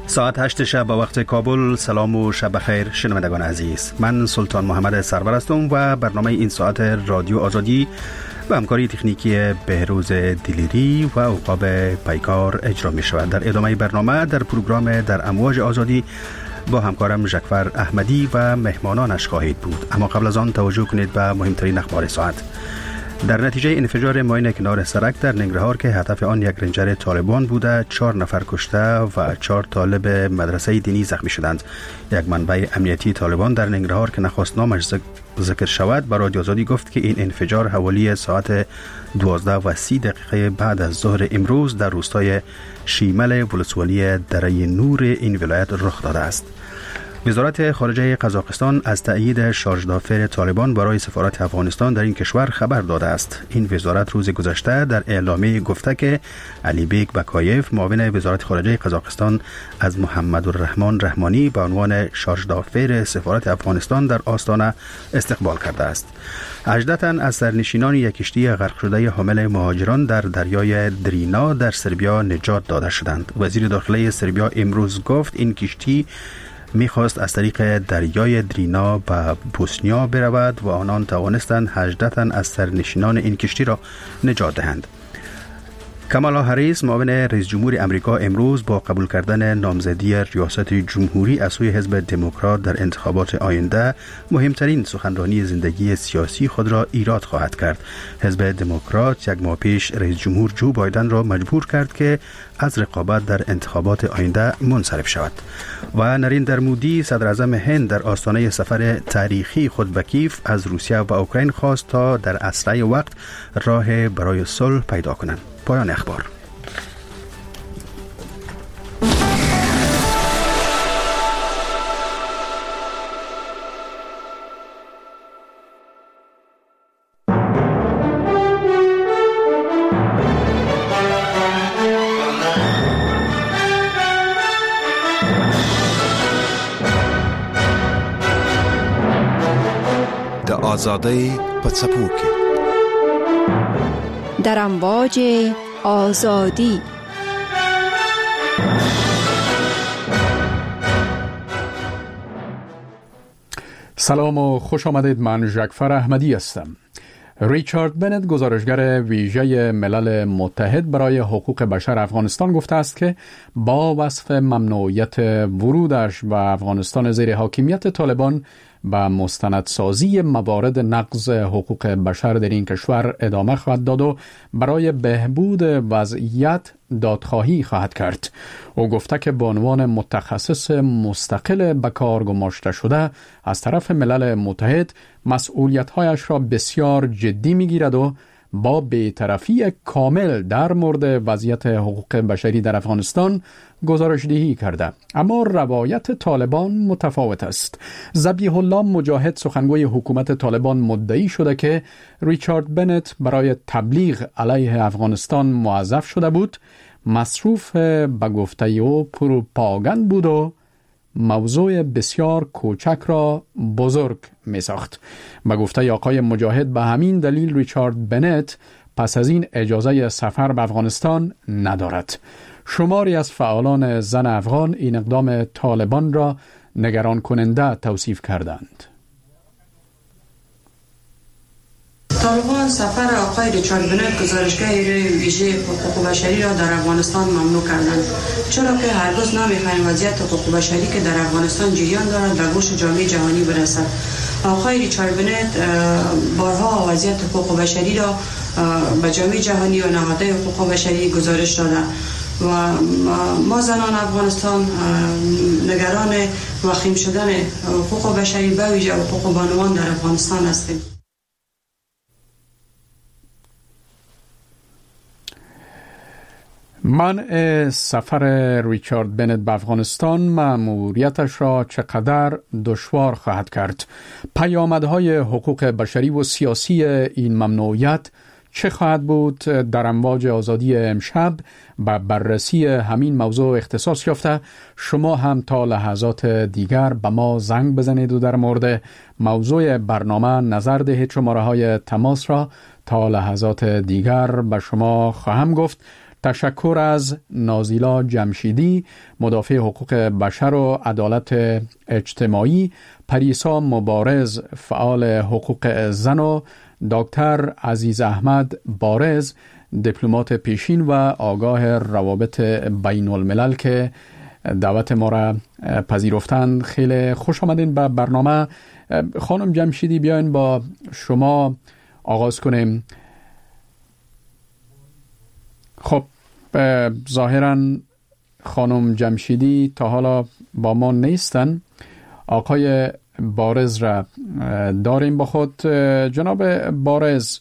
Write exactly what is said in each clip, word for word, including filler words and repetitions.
ساعت هشت شب به وقت کابل. سلام و شب بخیر شنوندگان عزیز. من سلطان محمد سرور هستم و برنامه این ساعت رادیو آزادی به همکاری تکنیکی بهروز دلیری و عقاب پیکار اجرا می شود. در ادامه برنامه در پروگرام در امواج آزادی با همکارم ژکفر احمدی و مهمانانش خواهید بود. اما قبل از آن توجه کنید به مهمترین اخبار ساعت. در نتیجه انفجار ماین کنار سرک در ننگرهار که هدف آن یک رنجر طالبان بوده، چهار نفر کشته و چهار طالب مدرسه دینی زخمی شدند. یک منبع امنیتی طالبان در ننگرهار که نخست نامش ذکر شود به رادیو آزادی گفت که این انفجار حوالی ساعت دوازده و سی دقیقه بعد از ظهر امروز در روستای شیمل ولسوالی دره نور این ولایت رخ داده است. وزارت خارجه قزاقستان از تأیید شارژدافر طالبان برای سفارت افغانستان در این کشور خبر داده است. این وزارت روز گذشته در اعلامیه گفته که علی بیگ بکایف معاون وزارت خارجه قزاقستان از محمد الرحمن رحمانی به عنوان شارژدافر سفارت افغانستان در آستانه استقبال کرده است. هجده تن از سرنشینان یک کشتی غرق شده حامل مهاجران در دریای درینا در سربیا نجات داده شدند. وزیر داخلی سربیا امروز گفت این کشتی میخواست از طریق دریای درینا به بوسنیا برود و آنان توانستند هجده تن از سرنشینان این کشتی را نجات دهند. کامالا هریس معاون رئیس جمهور امریکا امروز با قبول کردن نامزدی ریاست جمهوری از سوی حزب دموکرات در انتخابات آینده مهمترین سخنرانی زندگی سیاسی خود را ایراد خواهد کرد. حزب دموکرات یک ماه پیش رئیس جمهور جو بایدن را مجبور کرد که از رقابت در انتخابات آینده منصرف شود. و نریندر مودی صدر اعظم هند در آستانه سفر تاریخی خود به کیف از روسیه و اوکراین خواست تا در اسرع وقت راه برای صلح پیدا کنند. پایان اخبار. د آزادی په څپو کې در امواج آزادی. سلام و خوش آمدید. من ژکفر احمدی هستم. ریچارد بنت گزارشگر ویژه ملل متحد برای حقوق بشر افغانستان گفته است که با وصف ممنوعیت ورودش به افغانستان زیر حاکمیت طالبان به مستندسازی موارد نقض حقوق بشر در این کشور ادامه خواهد داد و برای بهبود وضعیت دادخواهی خواهد کرد. او گفته که به عنوان متخصص مستقل به کار گماشته شده از طرف ملل متحد مسئولیت‌هایش را بسیار جدی می‌گیرد و با بی‌طرفی کامل در مورد وضعیت حقوق بشری در افغانستان گزارشدهی کرده. اما روایت طالبان متفاوت است. ذبیح الله مجاهد سخنگوی حکومت طالبان مدعی شده که ریچارد بنت برای تبلیغ علیه افغانستان موظف شده بود، مصروف به گفته او پروپاگاند بود و موضوع بسیار کوچک را بزرگ می ساخت. به گفته آقای مجاهد به همین دلیل ریچارد بنت پس از این اجازه سفر به افغانستان ندارد. شماری از فعالان زن افغان این اقدام طالبان را نگران کننده توصیف کردند. طالبان سفر آقای ریچارد بنت گزارشگر ویژه حقوق بشری را در افغانستان ممنوع کردند، چرا که هرگز نمی‌خواهیم وضعیت حقوق بشری که در افغانستان جریان دارد به گوش جامعه جهانی برسد. آقای ریچارد بنت بارها وضعیت حقوق بشری را به جامعه جهانی و نهادهای حقوق بشری گزارش داده و ما زنان افغانستان نگران وخیم شدن حقوق بشری به ویژه حقوق بانوان در افغانستان هستیم. منع سفر ریچارد بنت به افغانستان مأموریتش را چقدر دشوار خواهد کرد؟ پیامدهای حقوق بشری و سیاسی این ممنوعیت چه خواهد بود؟ در امواج آزادی امشب به بررسی همین موضوع اختصاص یافته. شما هم تا لحظات دیگر به ما زنگ بزنید و در مورد موضوع برنامه نظر دهید. شماره های تماس را تا لحظات دیگر به شما خواهم گفت. تشکر از نازیلا جمشیدی، مدافع حقوق بشر و عدالت اجتماعی، پریسا مبارز، فعال حقوق زن و دکتر عزیز احمد بارز، دیپلمات پیشین و آگاه روابط بین الملل که دعوت ما را پذیرفتند. خیلی خوش آمدین به برنامه. خانم جمشیدی، بیاین با شما آغاز کنیم. خب ظاهراً خانم جمشیدی تا حالا با ما نیستن. آقای بارز را داریم با خود. جناب بارز،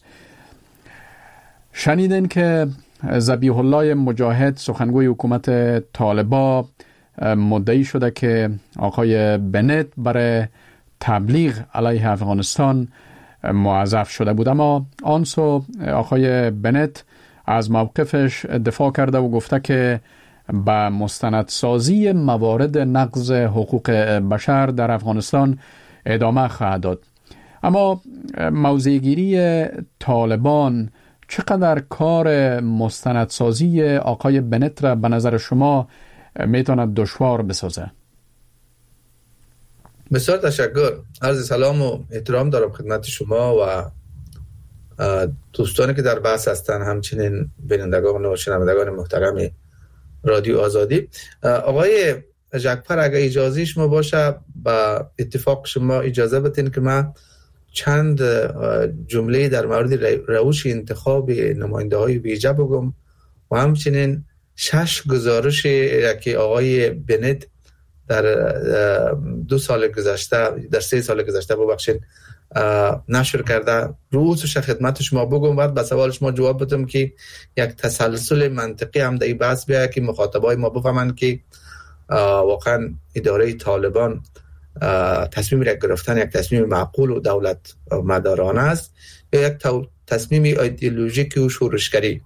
شنیدین که ذبیح الله مجاهد، سخنگوی حکومت طالبان، مدعی شده که آقای بنت برای تبلیغ علیه افغانستان موظف شده بود، اما آن سو آقای بنت از موقفش دفاع کرده و گفته که به مستندسازی موارد نقض حقوق بشر در افغانستان ادامه خواهد داد. اما موضع‌گیری طالبان چقدر کار مستندسازی آقای بنت را به نظر شما میتواند دشوار بسازه؟ بسیار تشکر. عرض سلام و احترام دارم خدمت شما و دوستانی که در بحث هستند، همچنین بینندگان و شنوندگان محترم رادیو آزادی. آقای جعفر، اگر اجازه شما باشه با اتفاق شما اجازه بدین که من چند جمله در مورد روش انتخاب نماینده های ویژه بگم و همچنین شش گزارش که آقای بنت در دو سال گذشته در سه سال گذشته ببخشید نشر کرده، روزش خدمت شما بگم، بعد به سوال شما جواب بدم که یک تسلسل منطقی هم در این بحث بیاید که مخاطبای ما بفهمند که واقعا اداره طالبان تصمیم را گرفتن یک تصمیم معقول و دولت مدارانه است یا یک تصمیم ایدئولوژیک و شورشگری.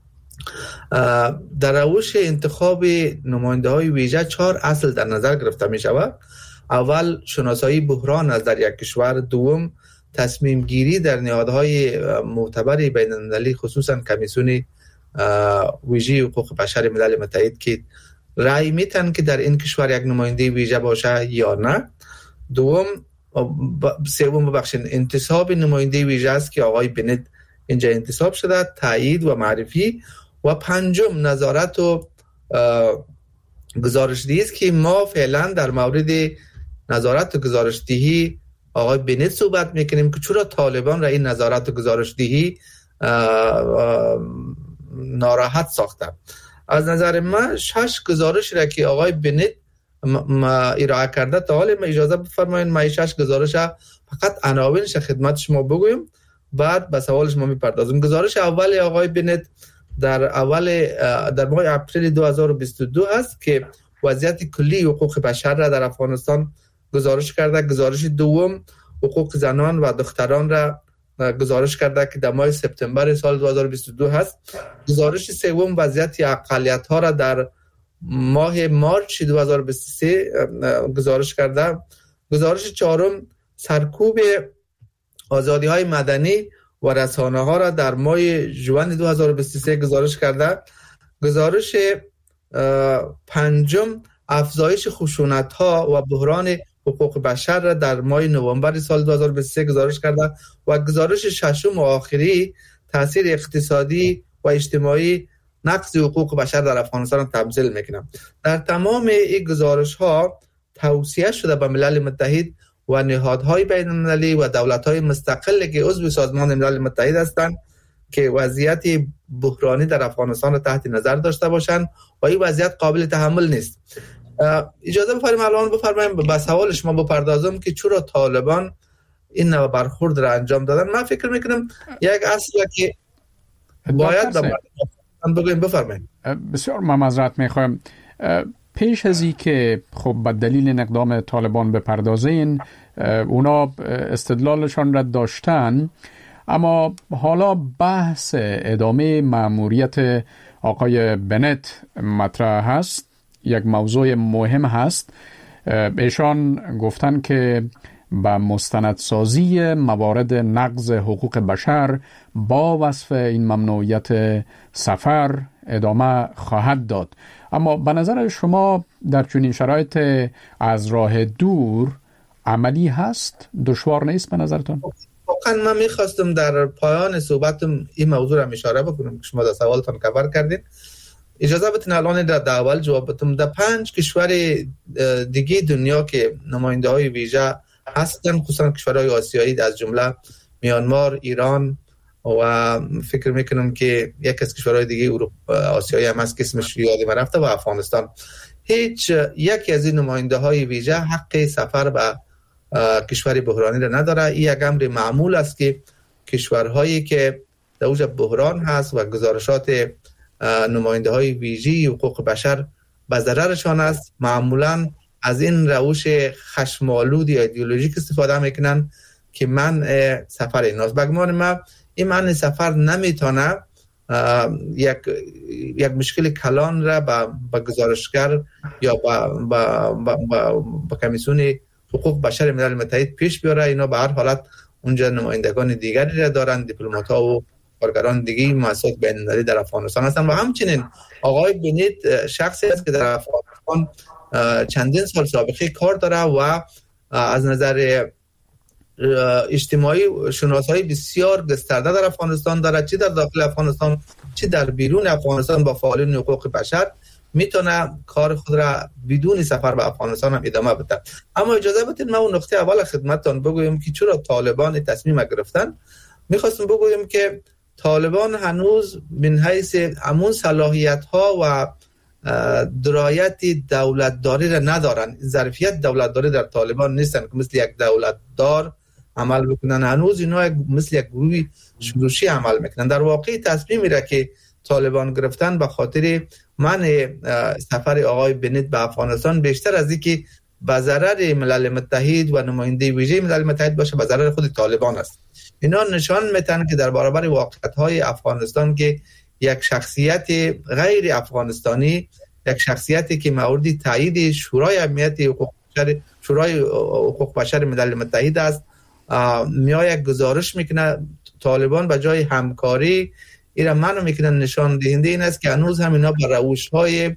در روش انتخاب نماینده های ویژه چهار اصل در نظر گرفته می شود. اول، شناسایی بحران از در یک کشور. دوم، تصمیم گیری در نهادهای معتبر بین المللی، خصوصا کمیسیون ویژه حقوق بشر ملل متحد که رأی میتن که در این کشور یک نماینده ویژه باشه یا نه. دوم سوم ببخشید انتصاب نماینده ویژه است که آقای بنت اینجا انتصاب شده، تایید و معرفی. و پنجم نظارت و گزارشدهی است که ما فعلا در مورد نظارت و گزارشدهی آقای بنت صحبت میکنیم که چرا طالبان را این نظارت و گزارشدهی ناراحت ساخته. از نظر من شش گزارش را که آقای بنت ارائه کرده تا حال ما اجازه بفرمایید ما شش گزارش فقط عناوینش خدمت شما بگویم، بعد به سوال شما میپردازم. گزارش اول آقای بنت در اول در ماه اپریل دو هزار و بیست و دو است که وضعیت کلی حقوق بشر را در افغانستان گزارش کرده. گزارش دوم حقوق زنان و دختران را گزارش کرده که در ماه سپتامبر سال دو هزار و بیست و دو هست. گزارش سوم وضعیت اقلیت ها را در ماه مارچ دو هزار و بیست و سه گزارش کرده. گزارش چهارم سرکوب آزادی های مدنی و رسانه ها را در ماه ژوئن دو هزار و بیست و سه گزارش کرده. گزارش پنجم افزایش خشونت ها و بحران حقوق بشر را در ماه نوامبر سال دو هزار و بیست و سه گزارش کرده و گزارش ششم و آخری تاثیر اقتصادی و اجتماعی نقض حقوق بشر در افغانستان تمثیل میکنم. در تمام این گزارش ها توصیه شده به ملل متحد و نهادهای بین المللی و دولت‌های مستقل که عضو سازمان ملل متحد هستند که وضعیت بحرانی در افغانستان را تحت نظر داشته باشند و این وضعیت قابل تحمل نیست. اجازه بفرمایید الان بفرمایید به سوال شما بپردازم که چرا طالبان این نوع برخورد را انجام دادن. من فکر میکنم یک اصله که باید به بگویم. بفرمایید. بسیار من معذرت میخوایم. پیش از این که خب به دلیل اقدام طالبان بپردازین، اونا استدلالشان را داشتن، اما حالا بحث ادامه مأموریت آقای بنت مطرح هست. یک موضوع مهم هست. ایشان گفتن که با مستندسازی موارد نقض حقوق بشر با وصف این ممنوعیت سفر، ادامه خواهد داد. اما به نظر شما در چنین شرایط از راه دور عملی هست؟ دشوار نیست به نظرتان؟ واقعا من میخواستم در پایان صحبتم این موضوع را اشاره بکنم که شما در سوالتان کور کردین. اجازه بدین الان در اول جواب بدم. در پنج کشور دیگه دنیا که نماینده های ویژه هستن، خصوصا کشورهای آسیایی از جمله میانمار، ایران و فکر میکنم که یک از کشورهای دیگه اروپا آسیایی هم هست که اسمش یادم رفته و افغانستان، هیچ یکی از این نماینده های ویژه حق سفر به کشور بحرانی را نداره. این یک امر معمول است که کشورهایی که در اوج بحران هست و گزارشات نماینده های ویژه حقوق بشر به ضررشان است، معمولا از این روش خشم‌آلود ایدئولوژیک استفاده میکنن که من سفر ایناست. بگمان ما این من سفر نمیتونه یک یک مشکل کلان را با, با گزارشگر یا با با با, با, با کمیسیون حقوق بشر ملل متحد پیش بیاره. اینا به هر حالت اونجا نمایندگان دیگری را دارن، دیپلمات‌ها و کارگران دیگه مؤسسات بین‌المللی در افغانستان هستن و همچنین آقای بنیت شخصی است که در افغانستان چندین سال سابقه کار داره و از نظر اجتماعی شناسایی بسیار گسترده در افغانستان داره، چه در داخل افغانستان چه در بیرون افغانستان با فعالین حقوق بشر میتونه کار خود را بدون سفر به افغانستان هم ادامه بده. اما اجازه بدید من اون نقطه اول خدمتتان بگویم که چرا طالبان تصمیم گرفتن. میخواستم بگویم که طالبان هنوز من حیث همون صلاحیت ها و درایت دولتداری را ندارن. ظرفیت دولتداری در طالبان نیستن که مثل یک دولتدار عمل بکنن. هنوز اینا مثل یک گروه شورشی عمل میکنن. در واقع تصمیمی را که طالبان گرفتن به خاطر منع سفر آقای بنیت به افغانستان بیشتر از اینکه به ضرر ملل متحد و نماینده ویژه ملل متحد باشه به ضرر خود طالبان است. اینا نشان میدن که در برابر واقعیت‌های افغانستان که یک شخصیت غیر افغانستانی، یک شخصیتی که مورد تایید شورای امنیت حقوق بشر شورای حقوق بشر ملل متحد است، میاد گزارش میکنه طالبان به جای همکاری اینا منو میکنن نشان دهنده این است که هنوز هم اینا با روش‌های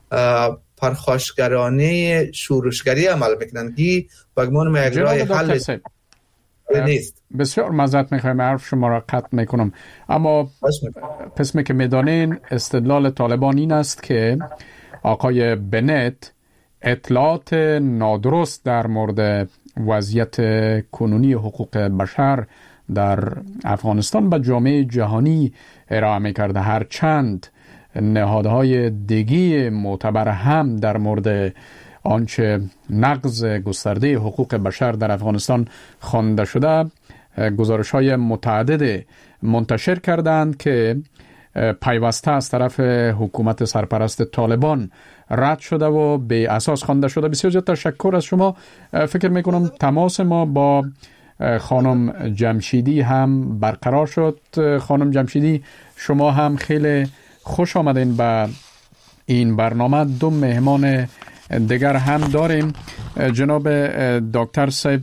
پرخاشگرانه شورشگری عمل میکنن که بگمان ما یک راه حل نیست. بسیار معذرت میخوایم حرف شما را قطع میکنم، اما پس می که میدانین استدلال طالبان این است که آقای بنت اطلاعات نادرست در مورد وضعیت کنونی حقوق بشر در افغانستان به جامعه جهانی ارائه میکرده، هرچند نهادهای دیگه معتبر هم در مورد آنچه نقض گسترده حقوق بشر در افغانستان خوانده شده گزارش‌های متعدد منتشر کردند که پیوسته از طرف حکومت سرپرست طالبان رد شده و به اساس خوانده شده. بسیار زیاد تشکر از شما. فکر میکنم تماس ما با خانم جمشیدی هم برقرار شد. خانم جمشیدی شما هم خیلی خوش آمدین به این برنامه. دو مهمان دیگر هم داریم، جناب دکتر صاحب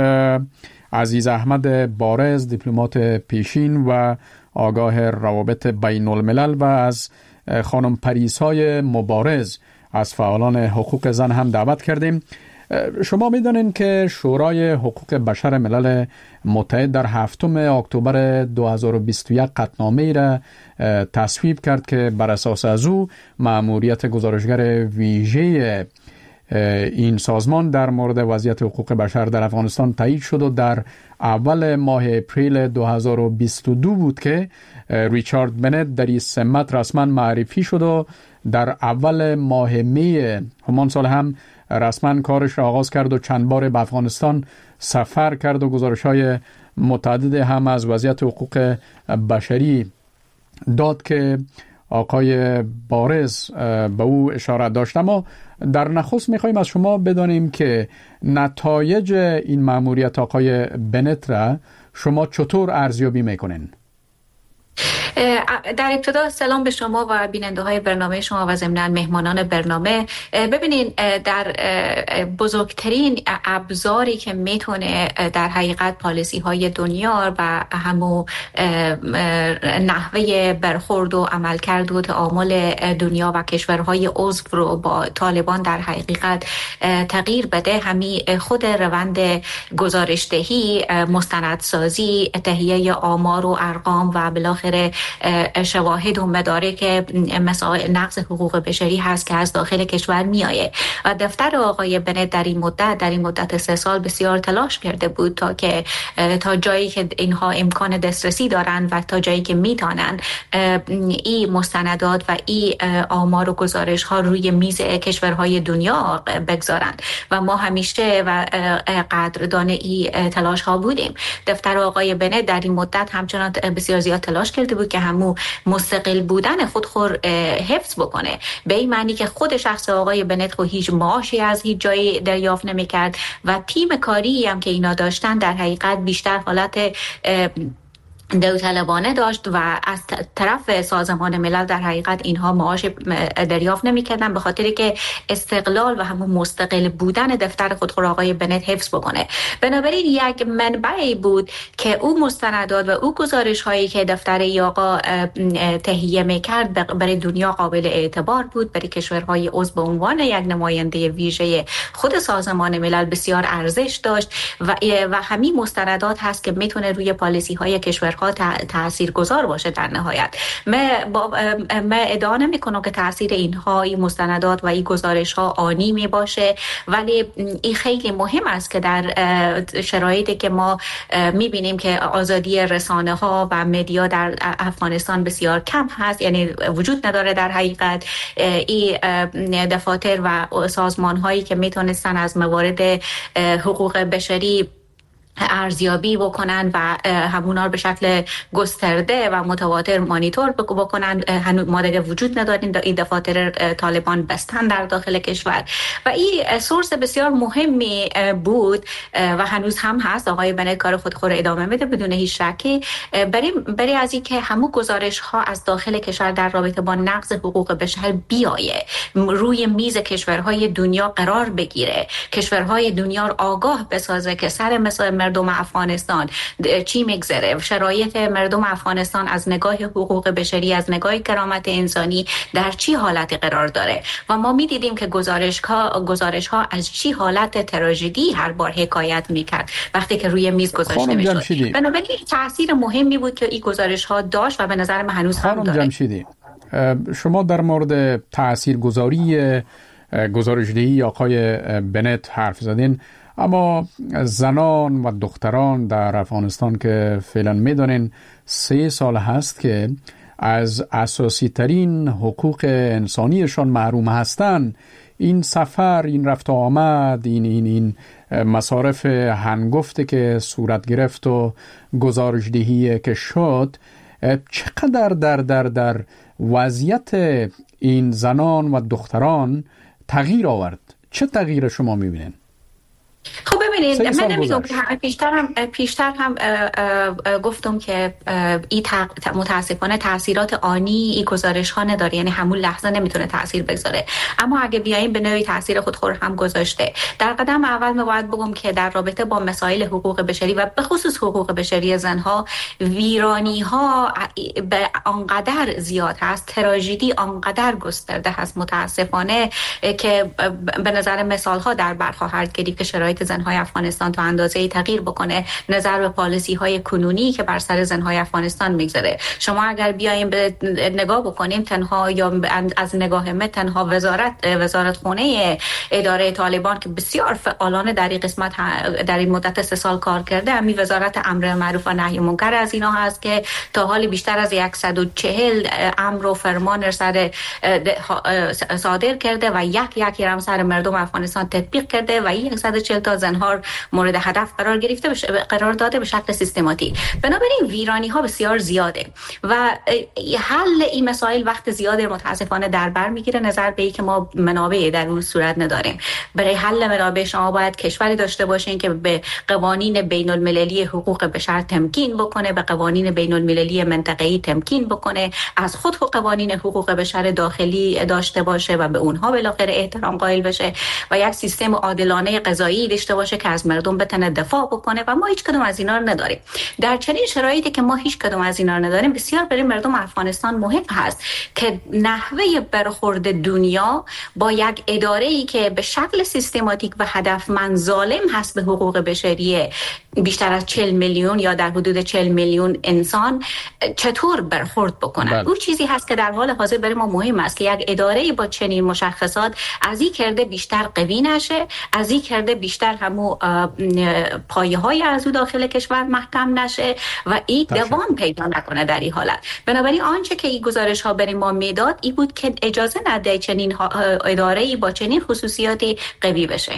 عزیز احمد بارز، دیپلمات پیشین و آگاه روابط بین الملل، و از خانم پریسای مبارز از فعالان حقوق زن هم دعوت کردیم. شما میدونین که شورای حقوق بشر ملل متحد در هفتم اکتبر دو هزار و بیست و یک قطعنامه‌ای را تصویب کرد که بر اساس از او مأموریت گزارشگر ویژه این سازمان در مورد وضعیت حقوق بشر در افغانستان تایید شد و در اول ماه اپریل دو هزار و بیست و دو بود که ریچارد بنت در این سمت رسما معرفی شد و در اول ماه می همان سال هم رسما کارش را آغاز کرد و چند بار به افغانستان سفر کرد و گزارش‌های متعدد هم از وضعیت حقوق بشری داد که آقای بارز به او اشاره داشت. اما در نخست میخوایم از شما بدانیم که نتایج این مأموریت آقای بنت را شما چطور ارزیابی میکنین؟ در ابتدا سلام به شما و بیننده های برنامه شما و ضمناً مهمانان برنامه. ببینین در بزرگترین ابزاری که میتونه در حقیقت پالیسی های دنیا و همو نحوه برخورد و عملکرد و تعامل دنیا و کشورهای عضو رو با طالبان در حقیقت تغییر بده، همین خود روند گزارشدهی، مستندسازی، تهیه آمار و ارقام و بالاخره شواهد و مدارک مسائل نقض حقوق بشری هست که از داخل کشور میآید. و دفتر آقای بنت در این مدت در این مدت سه سال بسیار تلاش کرده بود تا که تا جایی که اینها امکان دسترسی دارن و تا جایی که میتونن این مستندات و این آمار و گزارش ها روی میز کشورهای دنیا بگذارن و ما همیشه و قدردان این تلاش ها بودیم. دفتر آقای بنت در این مدت همچنان بسیار زیاد تلاش کرده بود که همون مستقل بودن خود خود حفظ بکنه، به این معنی که خود شخص آقای بنت خود هیچ معاشی از هیچ جایی دریافت نمی‌کرد و تیم کاری هم که اینا داشتن در حقیقت بیشتر حالت داوطلبانه داشت و از طرف سازمان ملل در حقیقت اینها معاش دریافت نمی‌کردن، به خاطری که استقلال و همون مستقل بودن دفتر خود خود آقای بنت حفظ بکنه. بنابراین یک منبعی بود که او مستندات و او گزارش هایی که دفتر آقا تهیه می‌کرد برای دنیا قابل اعتبار بود، برای کشورهای عضو به عنوان یک نماینده ویژه خود سازمان ملل بسیار ارزش داشت و و همین مستندات هست که میتونه روی پالیسی های کشور تاثیرگذار باشه. در نهایت من من ادعا نمی‌کنم که تاثیر اینها این مستندات و این گزارش ها آنی می باشه، ولی این خیلی مهم است که در شرایطی که ما می‌بینیم که آزادی رسانه ها و مدیا در افغانستان بسیار کم هست، یعنی وجود نداره در حقیقت این دفاتر و سازمان هایی که میتونستن از موارد حقوق بشری ارزیابی بکنن و همونا رو به شکل گسترده و متواتر مانیتور بکنن. هنوز ما دیگه وجود نداریم، این دفاتر طالبان بستن در داخل کشور و این سورس بسیار مهمی بود و هنوز هم هست. آقای بنت کار خود خود ادامه میده بدون هیچ شکی، برای برای از این که همون گزارش ها از داخل کشور در رابطه با نقض حقوق بشر بیایه روی میز کشورهای دنیا قرار بگیره، کشورهای دنیا رو آگاه بسازه که سر مثلا مردم افغانستان چی میگذره، شرایط مردم افغانستان از نگاه حقوق بشری، از نگاه کرامت انسانی در چی حالتی قرار داره. و ما میدیدیم که گزارش ها گزارش ها از چی حالت تراژدی هر بار حکایت میکرد وقتی که روی میز گذاشته میشد. بنابراین تاثیر مهمی بود که این گزارش ها داشت و به نظر من هنوز هم داره. جمشیدی، شما در مورد تاثیرگذاری گزارشدهی آقای بنت حرف زدین، اما زنان و دختران در افغانستان که فعلا میدانین سه سال هست که از اساسی ترین حقوق انسانیشان محروم هستند. این سفر، این رفت و آمد، این این این مصارف هنگفته که صورت گرفت و گزارشدهی که شد، چقدر در در در وضعیت این زنان و دختران تغییر آورد؟ چه تغییر شما میبینین؟ خب ببینید، من نمیگم که پیشتر هم پیشتر هم گفتم که این متاسفانه تاثیرات آنی این گزارش ها نداره، یعنی همون لحظه نمیتونه تاثیر بگذاره، اما اگه بیایم به نوعی تاثیر خود خود هم گذاشته. در قدم اول من باید بگم که در رابطه با مسائل حقوق بشری و به خصوص حقوق بشری زنها، ویرانی ها به آنقدر زیاد هست، تراژدی آنقدر گسترده هست متاسفانه که به نظر مثال ها در بر خواهد گرفت که شرایط زنهای افغانستان تا اندازه‌ای تغییر بکنه نظر به پالیسی های کنونی که بر سر زنهای افغانستان میگذره. شما اگر بیایم به نگاه بکنیم، تنها یا از نگاه من تنها وزارت وزارت خونه اداره طالبان که بسیار فعالانه در این قسمت در این مدت سه سال کار کرده، همین وزارت امر معروف و نهی منکر از اینا هست که تا حالی بیشتر از صد و چهل امر و فرمان سر صادر کرده و یک یک هم سر مردم افغانستان تطبیق کرده و صد و چهل تا زنها بسیار مورد هدف قرار گرفته بش... قرار داده به شکل سیستماتیک. بنابراین ویرانی ها بسیار زیاده و حل این مسائل وقت زیاده متاسفانه در بر میگیره، نظر به اینکه ما منابع در اون صورت نداریم. برای حل منابع شما باید کشوری داشته باشین که به قوانین بین المللی حقوق بشر تمکین بکنه، به قوانین بین المللی منطقه‌ای تمکین بکنه، از خود قوانین حقوق بشر داخلی داشته باشه و به اونها بالاخره احترام قائل بشه و یک سیستم عادلانه قضایی داشته باشه که از مردم بتونه دفاع بکنه و ما هیچ کدوم از اینا رو نداریم. در چنین شرایطی که ما هیچ کدوم از اینا رو نداریم، بسیار برای مردم افغانستان مهم هست که نحوه برخورد دنیا با یک اداره‌ای که به شکل سیستماتیک و هدفمند ظالم هست به حقوق بشری بیشتر از چهل میلیون یا در حدود چهل میلیون انسان چطور برخورد بکنن. اون چیزی هست که در حال حاضر برای ما مهم است که یک اداره با چنین مشخصات از این کرده بیشتر قوی نشه، از این کرده بیشتر همو پایه های از او داخل کشور محکم نشه و این دوام پیدا نکنه در این حالت. بنابراین آنچه که این گزارش ها برای ما میداد این بود که اجازه نده چنین اداره با چنین خصوصیاتی قوی بشه.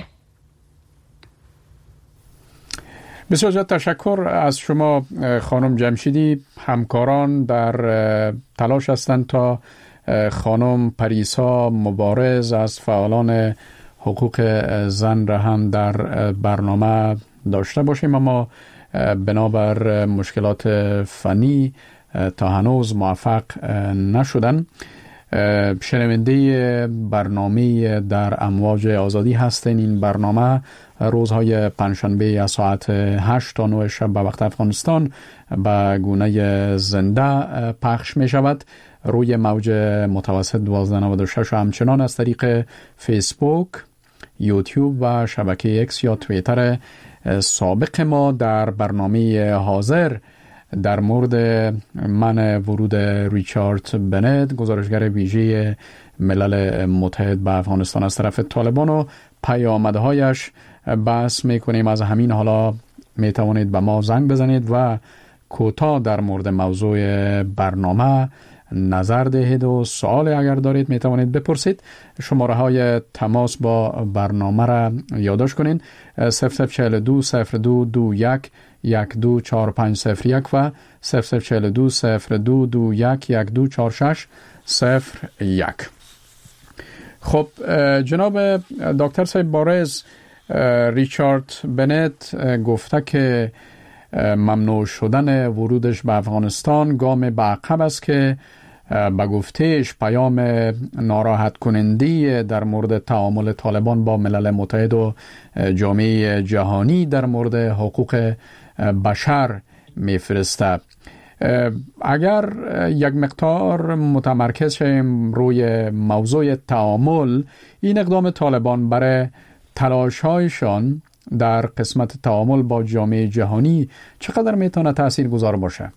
بسیار زیاد تشکر از شما خانم جمشیدی. همکاران در تلاش هستند تا خانم پریسا مبارز از فعالان حقوق زن را هم در برنامه داشته باشیم، اما بنابر مشکلات فنی تا هنوز موفق نشدن. شنونده برنامه در امواج آزادی هستین. این برنامه روزهای پنجشنبه از ساعت هشت تا نه شب به وقت افغانستان به گونه زنده پخش می شود روی موج متوسط دوازده نود و شش و همچنان از طریق فیسبوک، یوتیوب و شبکه اکس یا توییتر سابق ما. در برنامه حاضر در مورد منع ورود ریچارد بنت، گزارشگر ویژه ملل متحد به افغانستان از طرف طالبان و پیامدهایش بحث میکنیم. از همین حالا میتوانید به ما زنگ بزنید و کوتاه در مورد موضوع برنامه نظر دهید و سوال اگر دارید میتوانید بپرسید. شماره های تماس با برنامه را یادداشت کنید: صفر صفر چهل و دو صفر دو دو یک یک دو چهار پنج صفر یک و صفر صفر چهل و دو صفر دو دو یک یک دو چهار شش صفر یک. خب جناب دکتر صاحب بارز، ریچارد بنت گفته که ممنوع شدن ورودش به افغانستان گام به عقب است که به گفتهش پیام ناراحت کننده در مورد تعامل طالبان با ملل متحد و جامعه جهانی در مورد حقوق بشر میفرسته. اگر یک مقدار متمرکز شیم روی موضوع تعامل، این اقدام طالبان برای تلاش‌هایشان در قسمت تعامل با جامعه جهانی چقدر میتونه تأثیر گذار باشه؟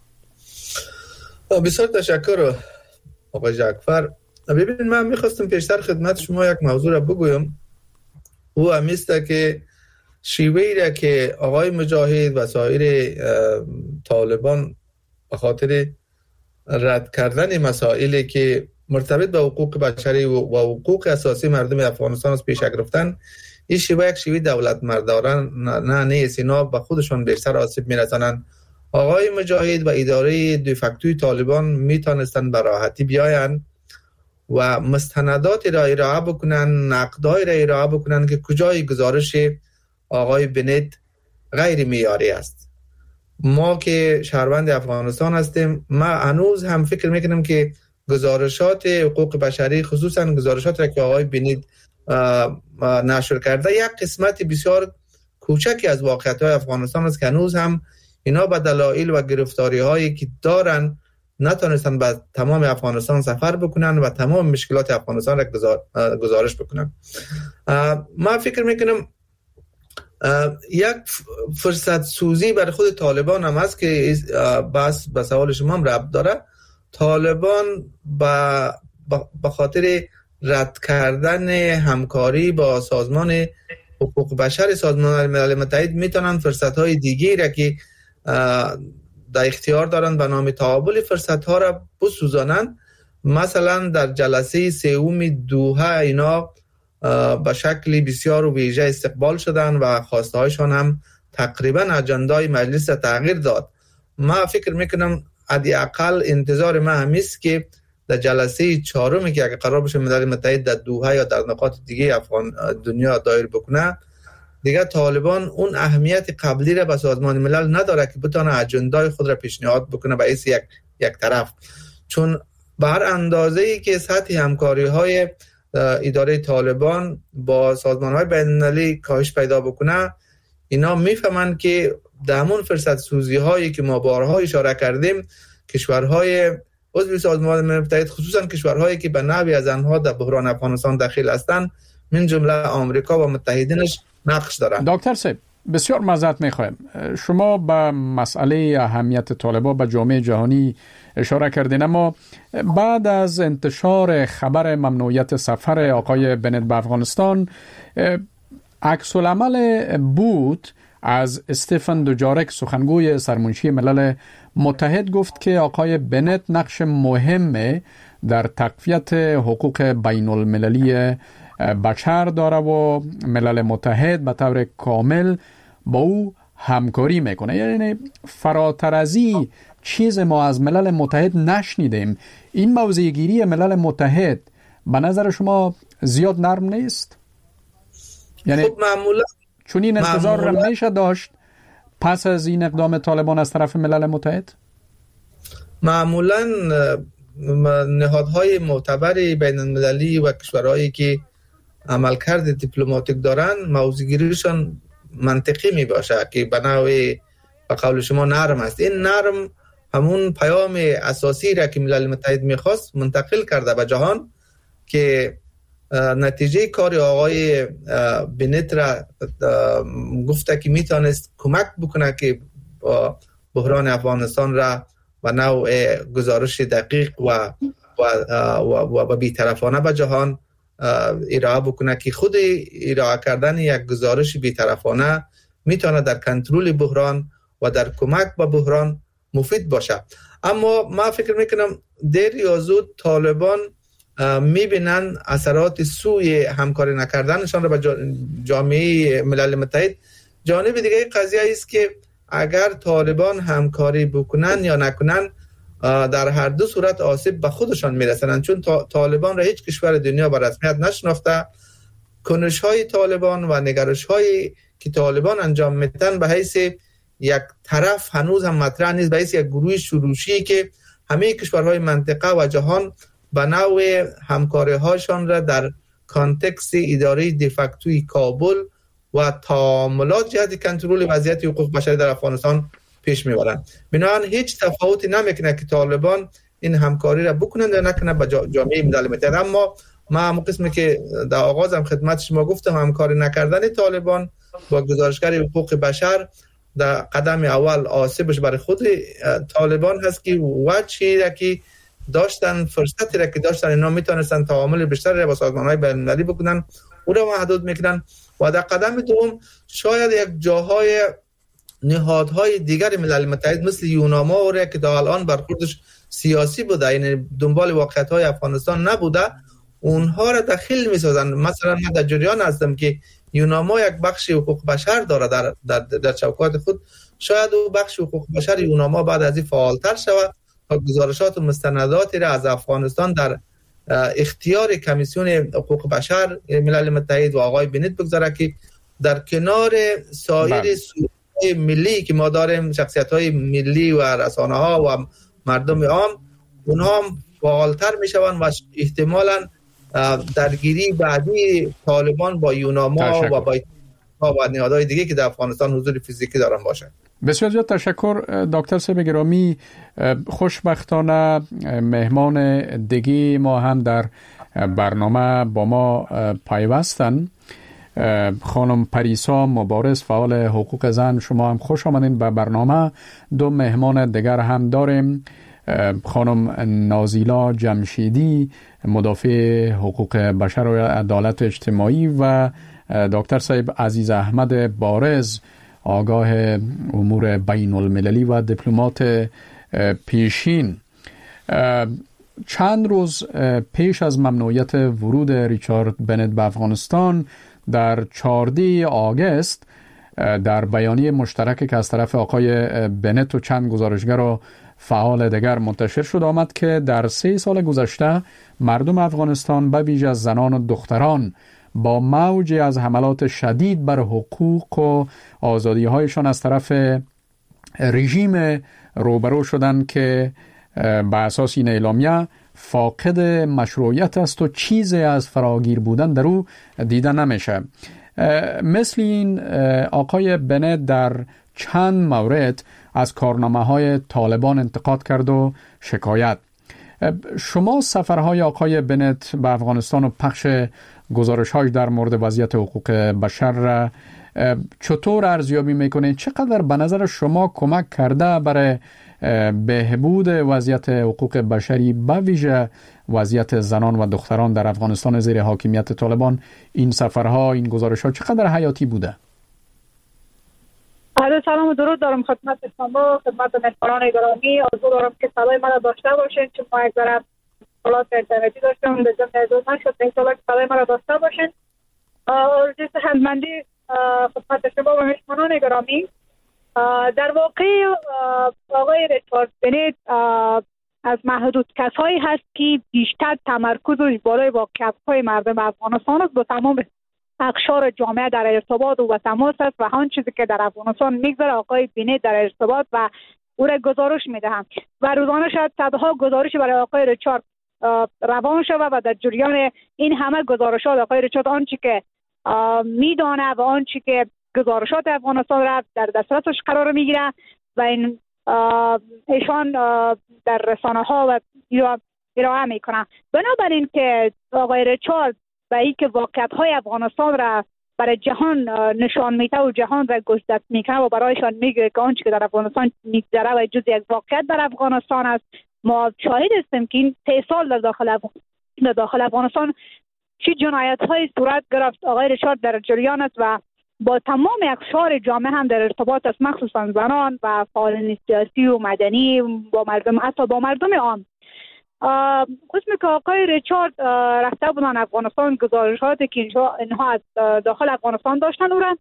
بسیار تشکر آقای جعفر. ببینید، من میخواستم پیشتر خدمت شما یک موضوع را بگویم. او همیسته که شیوهی را که آقای مجاهد و سایر طالبان به خاطر رد کردن مسائلی که مرتبط به حقوق بشری و حقوق اساسی مردم افغانستان از پیش گرفتن، این شیوه یک شیوه دولت مرداران نه نیست. اینا به خودشون بیشتر آسیب میرسانند. آقای مجاهد و اداره دیفکتوی طالبان میتونستن به راحتی بیاین و مستنداتی را ارائه بکنن، نقدای را ارائه بکنن که کجای گزارش آقای بنت غیر معیاری است. ما که شهروند افغانستان هستیم، ما هنوز هم فکر میکنم که گزارشات حقوق بشری، خصوصا گزارشات را که آقای بنت نشر کرده، یک قسمت بسیار کوچکی از واقعیت‌های افغانستان است که هنوز هم اینا با دلایل و گرفتاری هایی که دارن نتونستن به تمام افغانستان سفر بکنن و تمام مشکلات افغانستان را گزارش بکنن. ما فکر میکنم یک فرصت سوزی برای خود طالبان هم هست که بس به سوال شما هم ربط داره. طالبان به خاطر رد کردن همکاری با سازمان حقوق بشر سازمان ملل متحد میتونن فرصت های دیگه را که در اختیار دارن به نام تعامل فرصت ها را بسوزانن. مثلا در جلسه سوم دوحه اینا به شکل بسیار و ویژه استقبال شدن و خواسته هایشان هم تقریبا اجندای مجلس تغییر داد. ما فکر میکنم حداقل انتظار ما همیست که در جلسه چهارمی که اگر قرار باشه ملل متحد در دوحه یا در نقاط دیگه افغان دنیا دایر بکنه، دیگه طالبان اون اهمیت قبلی را به سازمان ملل نداره که بتونه اجندای خود را پیشنهاد بکنه به حیث یک یک طرف، چون به هر اندازه‌ای که سطح همکاری های اداره طالبان با سازمان های بین المللی کاهش پیدا بکنه، اینا میفهمند که در همون فرصت سوزی هایی که ما بارها اشاره کردیم، کشورهای عضو سازمان ملل متحد خصوصا کشورهایی که به نحوی از آنها در بحران افغانستان داخل هستند من جمله آمریکا و متحدینش نقش دارند. دکتر صاحب بسیار معذرت میخوایم، شما به مسئله اهمیت طالبان به جامعه جهانی اشاره کردین، اما بعد از انتشار خبر ممنوعیت سفر آقای بنت به افغانستان، عکس العمل بود از استفن دوجارک سخنگوی سرمنشی ملل متحد گفت که آقای بنت نقش مهم در تقویت حقوق بین المللی بشر داره و ملل متحد به طور کامل با او همکاری میکنه. یعنی فراتر از این چیز ما از ملل متحد نشنیدیم. این موضع گیری ملل متحد به نظر شما زیاد نرم نیست؟ یعنی خب معمولا چون این انتظار را میشه داشت پس از این اقدام طالبان از طرف ملل متحد؟ معمولا نهادهای معتبر بین المللی و کشورهایی که عملکرد دیپلماتیک دارن موضوعگیریشان منطقی می باشه که به نوعی به قول شما نرم است. این نرم همون پیام اساسی را که ملل متحد میخواست منتقل کرده به جهان که نتیجه کار آقای بنت را گفته که میتونست کمک بکنه که بحران افغانستان را به نوع گزارش دقیق و و و, و بی‌طرفانه به جهان ارائه بکنه که خود ارائه کردن یک گزارش بی‌طرفانه میتونه در کنترل بحران و در کمک به بحران مفید باشه. اما ما فکر میکنم دیر یا زود طالبان میبینن اثرات سوی همکاری نکردنشان را به جامعه ملل متحد. جانب دیگه قضیه است که اگر طالبان همکاری بکنن یا نکنن در هر دو صورت آسیب به خودشان میرسند، چون طالبان را هیچ کشور دنیا به رسمیت نشناخته. کنش‌های طالبان و نگرش‌هایی که طالبان انجام میدن به حیث یک طرف هنوز هم مطرح نیست، به حیث یک گروه شروشی که همه کشورهای منطقه و جهان به نوع همکاری‌هاشان را در کانتکست اداره دیفکتوی کابل و تعاملات جهت کنترل وضعیت حقوق بشری در افغانستان پیش میبرند. بنابراین هیچ تفاوتی نمیکنه که طالبان این همکاری را بکنند یا نکنند با جامعه ملل متحد. اما ما هم قسمی که در آغاز هم خدمت شما گفتم، همکاری نکردن طالبان با گزارشگر حقوق بشر در قدم اول آسیبش برای خود طالبان هست که وجهی را که داشتن، فرصتی را که داشتن، اینا میتونستن تعامل بیشتری را با سازمان‌های بین‌المللی بکنن، او را محدود میکنن. و در قدم دوم شاید یک جاهای نهادهای دیگر ملل متحد مثل یوناما را که تا الان برخوردش سیاسی بوده، یعنی دنبال واقعیت‌های افغانستان نبوده، اونها را دخیل میسازن. مثلا من در جریان هستم که یوناما یک بخش حقوق بشر داره در در, در چوکات خود. شاید او بخش حقوق بشر یوناما بعد از این فعالتر شود تا گزارشات و مستنداتی را از افغانستان در اختیار کمیسیون حقوق بشر ملل متحد و آقای بنت بگذاره که در کنار سایر سوژه ملی که ما داریم، شخصیت‌های ملی و رسانه‌ها و مردم عام، اونها هم فعالتر میشوند و احتمالاً درگیری بعدی طالبان با یوناما و با و نهادهای دیگه که در افغانستان حضور فیزیکی دارن باشه. بسیار زیاد تشکر دکتر صاحب گرامی. خوشبختانه مهمان دیگه ما هم در برنامه با ما پیوستن. خانم پریسا مبارز، فعال حقوق زن، شما هم خوش آمدین به برنامه. دو مهمان دیگر هم داریم، خانم نازیلا جمشیدی، مدافع حقوق بشر و عدالت اجتماعی، و دکتر صاحب عزیز احمد بارز، آگاه امور بین المللی و دیپلمات پیشین. چند روز پیش از ممنوعیت ورود ریچارد بنت به افغانستان در چهاردهم آگوست در بیانیه مشترکی که از طرف آقای بنت و چند گزارشگر و فعال دیگر منتشر شد آمد که در سه سال گذشته مردم افغانستان به ویژه زنان و دختران با موجی از حملات شدید بر حقوق و آزادی‌هایشان از طرف رژیم روبرو شدند که به اساس این اعلامیه فاقد مشروعیت است و چیزی از فراگیر بودن در او دیده نمیشه. مثل این آقای بنت در چند مورد از کارنامه های طالبان انتقاد کرد و شکایت. شما سفرهای آقای بنت به افغانستان و پخش گزارش‌هاش در مورد وضعیت حقوق بشر را چطور ارزیابی میکنید؟ چقدر به نظر شما کمک کرده برای بهبود وضعیت حقوق بشری به ویژه وضعیت زنان و دختران در افغانستان زیر حاکمیت طالبان این سفرها، این گزارش‌ها چقدر حیاتی بوده؟ عرض سلام و درود دارم خدمت شما، خدمت مهمانان گرامی. آرزو دارم که صدای من را داشته باشین، چون ما یک ذره اتصالات اینترنتی داشتم به ضمن دو نشد، ان شاءالله که صدای من را داشته باشین. آرزوی صحتمندی خدمت شما و مهمانان گرامی. در واقع آقای ریچارد بنت از محدود کسایی هست که بیشتر تمرکزش بالای واقعیت‌های مردم افغانستان است، با تمام اقشار جامعه در ارتباط و تماس است و آن چیزی که در افغانستان میگذره آقای بنت در ارتباط و او را گزارش میدهم و روزانه شاید صدها گزارش برای آقای ریچارد روان شود و در جریان این همه گزارشات آقای ریچارد آنچه که میدانه و آنچه که گزارشات افغانستان را در دسترسش قرار میگیره و این ایشان در رسانه ها و ارائه میکنه. بنابراین که آقای ریچارد و ای که واقعیت های افغانستان را برای جهان نشان میده و جهان را گزارش میکنه و برایشان میگه که آنچه که در افغانستان میگذره و جز یک واقعیت در افغانستان است. ما شاهد هستیم که این سه سال در داخل افغانستان در داخل افغانستان چه جنایت های صورت گرفت. آقای ریچارد در جریان است و با تمام اقشار جامعه هم در ارتباط است، مخصوصا زنان و فعالان سیاسی و مدنی، با مردم، حتی با مردم عام. قسمی که آقای ریچارد رفته بودن افغانستان، گزارشاتی که اینها از داخل افغانستان داشتن او را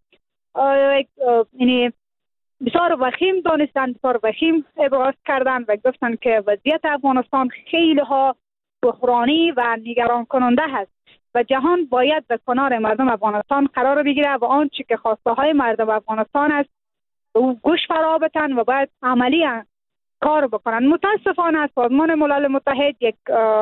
یعنی بسیار وخیم دانستن، بسیار وخیم ابراز کردن و گفتن که وضعیت افغانستان خیلی ها بحرانی و نگران کننده هست و جهان باید به کنار مردم افغانستان قرار بگیره و آنچه که خواسته های مردم افغانستان است او گوش فرا بدن و باید عملی کار بکنن. متاسفانه سازمان ملل متحد یک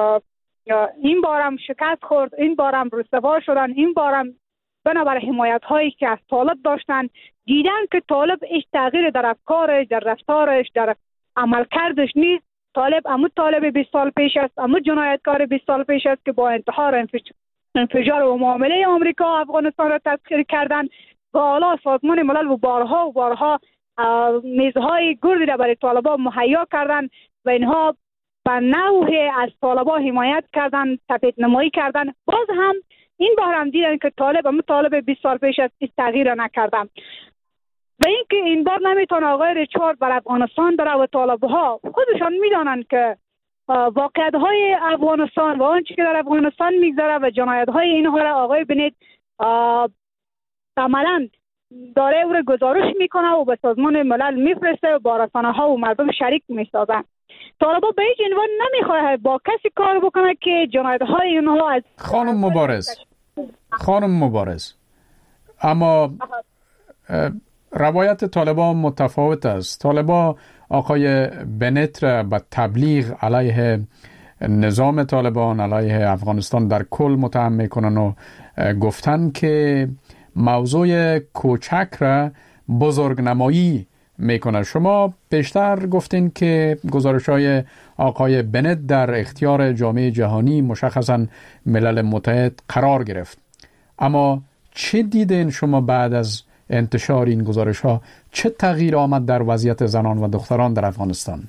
این بارم شکست خورد، این بارم رسوا شدن، این بارم بنابر حمایت هایی که از طالب داشتن دیدن که طالب هیچ تغییر در افکارش، در رفتارش، در عملکردش نیست. طالب امو طالب بیست سال پیش است، امو جنایتکار بیست سال پیش است که با انتحار، انفجار و معامله آمریکا افغانستان را تسخیر کردن و حالا سازمان ملل و بارها و بارها میزهای گردی را برای طالبان مهیا کردن و اینها به نوع از طالبان حمایت کردن، تپید نمایی کردن. باز هم این بار هم دیدن که طالب هم طالب بیست سال پیش از این تغییر را نکردن و اینکه این بار نمیتونه آقای ریچارد بر افغانستان بره و طالبها خودشان میدانند که واقعیت های افغانستان و آنچه که در افغانستان میگذره و جنایت های اینها را آقای بنت عملاً داره او را گزارش میکنه و به سازمان ملل میفرسته و با رسانه ها و مردم شریک میسازن. طالبا به هیچ عنوان نمیخواه با کسی کار بکنه که جنایت های اینها از خانم مبارز خانم مبارز اما روایت طالبان متفاوت است. طالبان آقای بنت را به تبلیغ علیه نظام طالبان، علیه افغانستان در کل متهم میکنن و گفتن که موضوع کوچک را بزرگ نمایی میکنه. شما بیشتر گفتین که گزارش‌های آقای بنت در اختیار جامعه جهانی، مشخصاً ملل متحد قرار گرفت. اما چه دیدین شما بعد از انتشار این گزارش‌ها؟ چه تغییر آمد در وضعیت زنان و دختران در افغانستان؟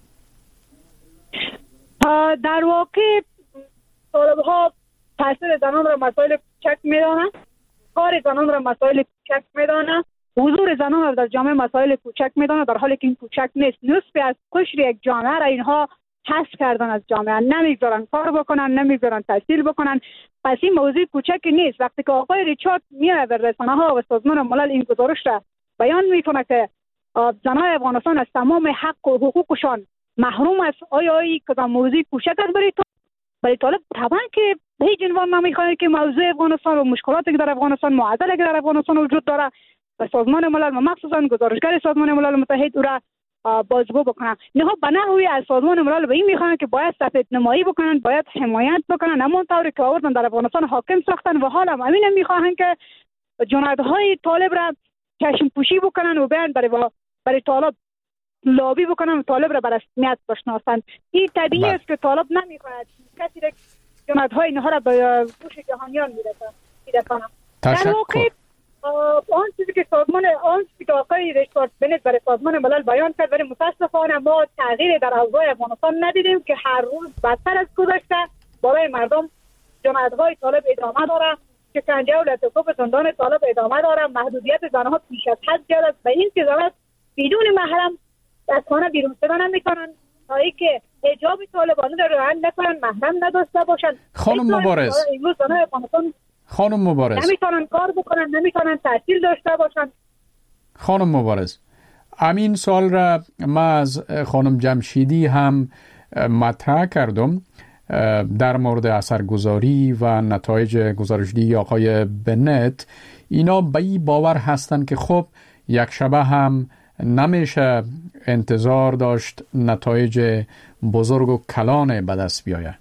در واقع طالب‌ها تاثیر زنان را مسائل کوچک می‌دانند، کار زنان را مسائل کوچک می‌دانند، حضور زنان را در جامعه مسائل کوچک می‌دانند، در حالی که این کوچک نیست. نصف از قشر یک جامعه را اینها حذف کردن از جامعه، نمیگذارن کار بکنن، نمیگذارن تحصیل بکنن. پس این موضوع کوچکی نیست. وقتی که آقای ریچارد میاد به رسانه ها و سازمان ملل این گزارش را بیان میکنه که زنان افغانستان از تمام حق و حقوقشان محروم است، آیا این کدام موضوع کوچک است برای تو؟ برای طالب طبعا که هیچ عنوان نمیخواد که موضوع افغانستان و مشکلاتی که در افغانستان، معضلاتی که در افغانستان وجود داره و سازمان ملل و مخصوصا گزارشگر سازمان ملل متحد او را بازگو بکنن. نه به نحوی از سازمان ملل به این میخوان که باید سفید نمایی بکنن، باید حمایت بکنن، همون طوری که آوردن در افغانستان حاکم ساختن و حالا همین میخوان که جنایت‌های طالب را چشم پوشی بکنن و بیان برای برای طالب لابی بکنن و طالب را بر رسمیت بشناسن. این طبیعی است که طالب نمیخواهد کسی را جنایت‌های اینها را به گوش جهانیان میرسانه. در واقع آن چیزی که سازمان آن چیزی که آقای ریچارد بنت برای سازمان ملل بیان کرد، ولی متاسفانه ما تغییر در اوضاع افغانستان ندیدیم که هر روز بدتر از گذشته برای مردم جنایت‌های طالب ادامه داره، شکنجه و لطف‌ها زندان طالب ادامه داره، محدودیت زنها بیش از حد زیاد است و این که زنها بدون محرم از خانه بیرون شدن نمی‌کنن تا اینکه حجاب طالبانه را رعایت نکنن، محرم نداشته باشند. خانم مبارز خانم مبارز نمیتونن کار بکنن، نمیتونن تحصیل داشته باشن. خانم مبارز همین سوال را من از خانم جمشیدی هم مطرح کردم در مورد اثرگذاری و نتایج گزارشدهی آقای بنت. اینا به این باور هستند که خب یک شبه هم نمیشه انتظار داشت نتایج بزرگ و کلان به دست بیاید.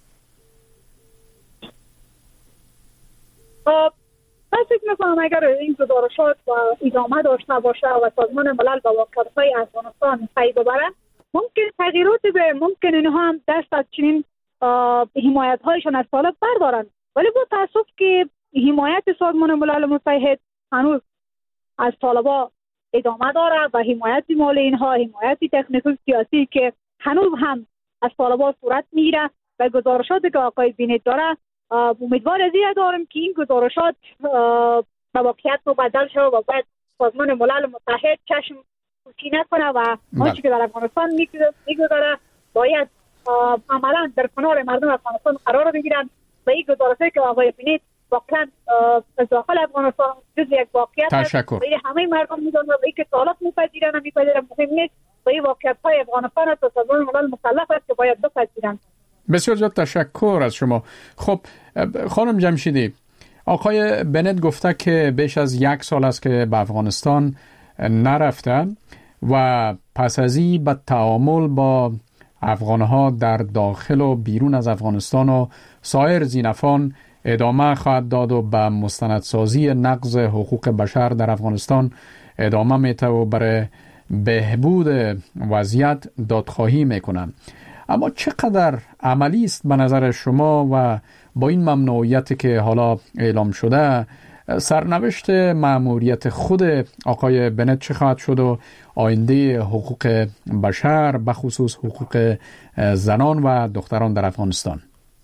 من فکر می‌کنم اگر این گزارشات و ادامه داشته باشه و سازمان ملل با واقعیت‌های افغانستان پی ببره، ممکن تغییرات به ممکن اینها هم دست از چنین حمایت‌هایشان از طالب بردارن، ولی با تأسف که حمایت سازمان ملل متحد هنوز از طالبا ادامه داره و حمایت مالی اینها، حمایت تکنیکی و سیاسی که هنوز هم از طالبا صورت میگیره و گزارشاتی که آقای بینت داره، امیدوار ازی دارم که این گزارشات به واقعیت مبدل شد و باید سازمان ملل متحد چشم پوشی نکنه و آنچه که در افغانستان میگذاره باید عملا در کنار مردم افغانستان قرار بگیرن و این گزارشاتی که آقای بینت واقعا از داخل افغانستان جز یک واقعیت است و همه مردم میدونن و اینکه طالب میپذیرن میپذیرن مهم نیست و این واقعیت های افغانستان است و سازمان ملل مکلف است که باید بپذیرن. بسیار زیاد تشکر از شما. خب خانم جمشیدی، آقای بنت گفته که بیش از یک سال است که به افغانستان نرفته و پس از این به تعامل با افغانها در داخل و بیرون از افغانستان و سایر زینفان ادامه خواهد داد و به مستندسازی نقض حقوق بشر در افغانستان ادامه میده و برای بهبود وضعیت دادخواهی میکنن. اما چقدر عملی است به نظر شما و با این ممنوعیتی که حالا اعلام شده سرنوشت مأموریت خود آقای بنت چه خواهد شد و آینده حقوق بشر به خصوص حقوق زنان و دختران در افغانستان؟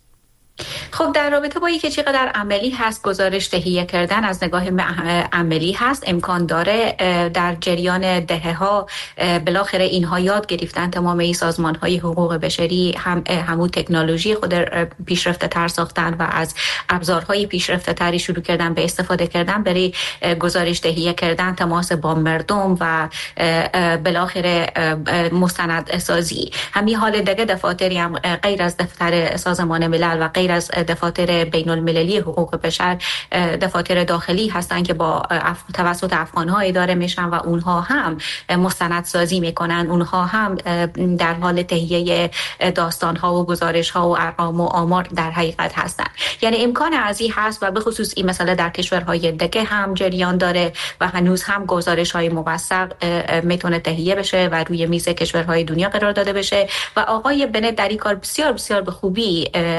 خب در رابطه با اینکه چقدر عملی هست گزارش تهیه کردن از نگاه عملی هست، امکان داره در جریان دهه‌ها بالاخره اینها یاد گرفتن تمام این سازمان‌های حقوق بشری هم همون تکنولوژی خود پیشرفته تر ساختن و از ابزارهای پیشرفته تری شروع کردن به استفاده کردن برای گزارش تهیه کردن، تماس با مردم و بالاخره مستند سازی. همین حال دیگه دفاتری هم غیر از دفتر سازمان ملل و غیر از دفاتر بین المللی حقوق بشر دفاتر داخلی هستند که با اف... توسط افغان‌ها اداره میشن و اونها هم مستندسازی میکنن، اونها هم در حال تهیه داستان‌ها و گزارش‌ها و ارقام و آمار در حقیقت هستند. یعنی امکان ازی هست و به خصوص این مسئله در کشورهای دیگه هم جریان داره و هنوز هم گزارش‌های موثق میتونه تهیه بشه و روی میز کشورهای دنیا قرار داده بشه و آقای بنت در این کار بسیار بسیار به خوبی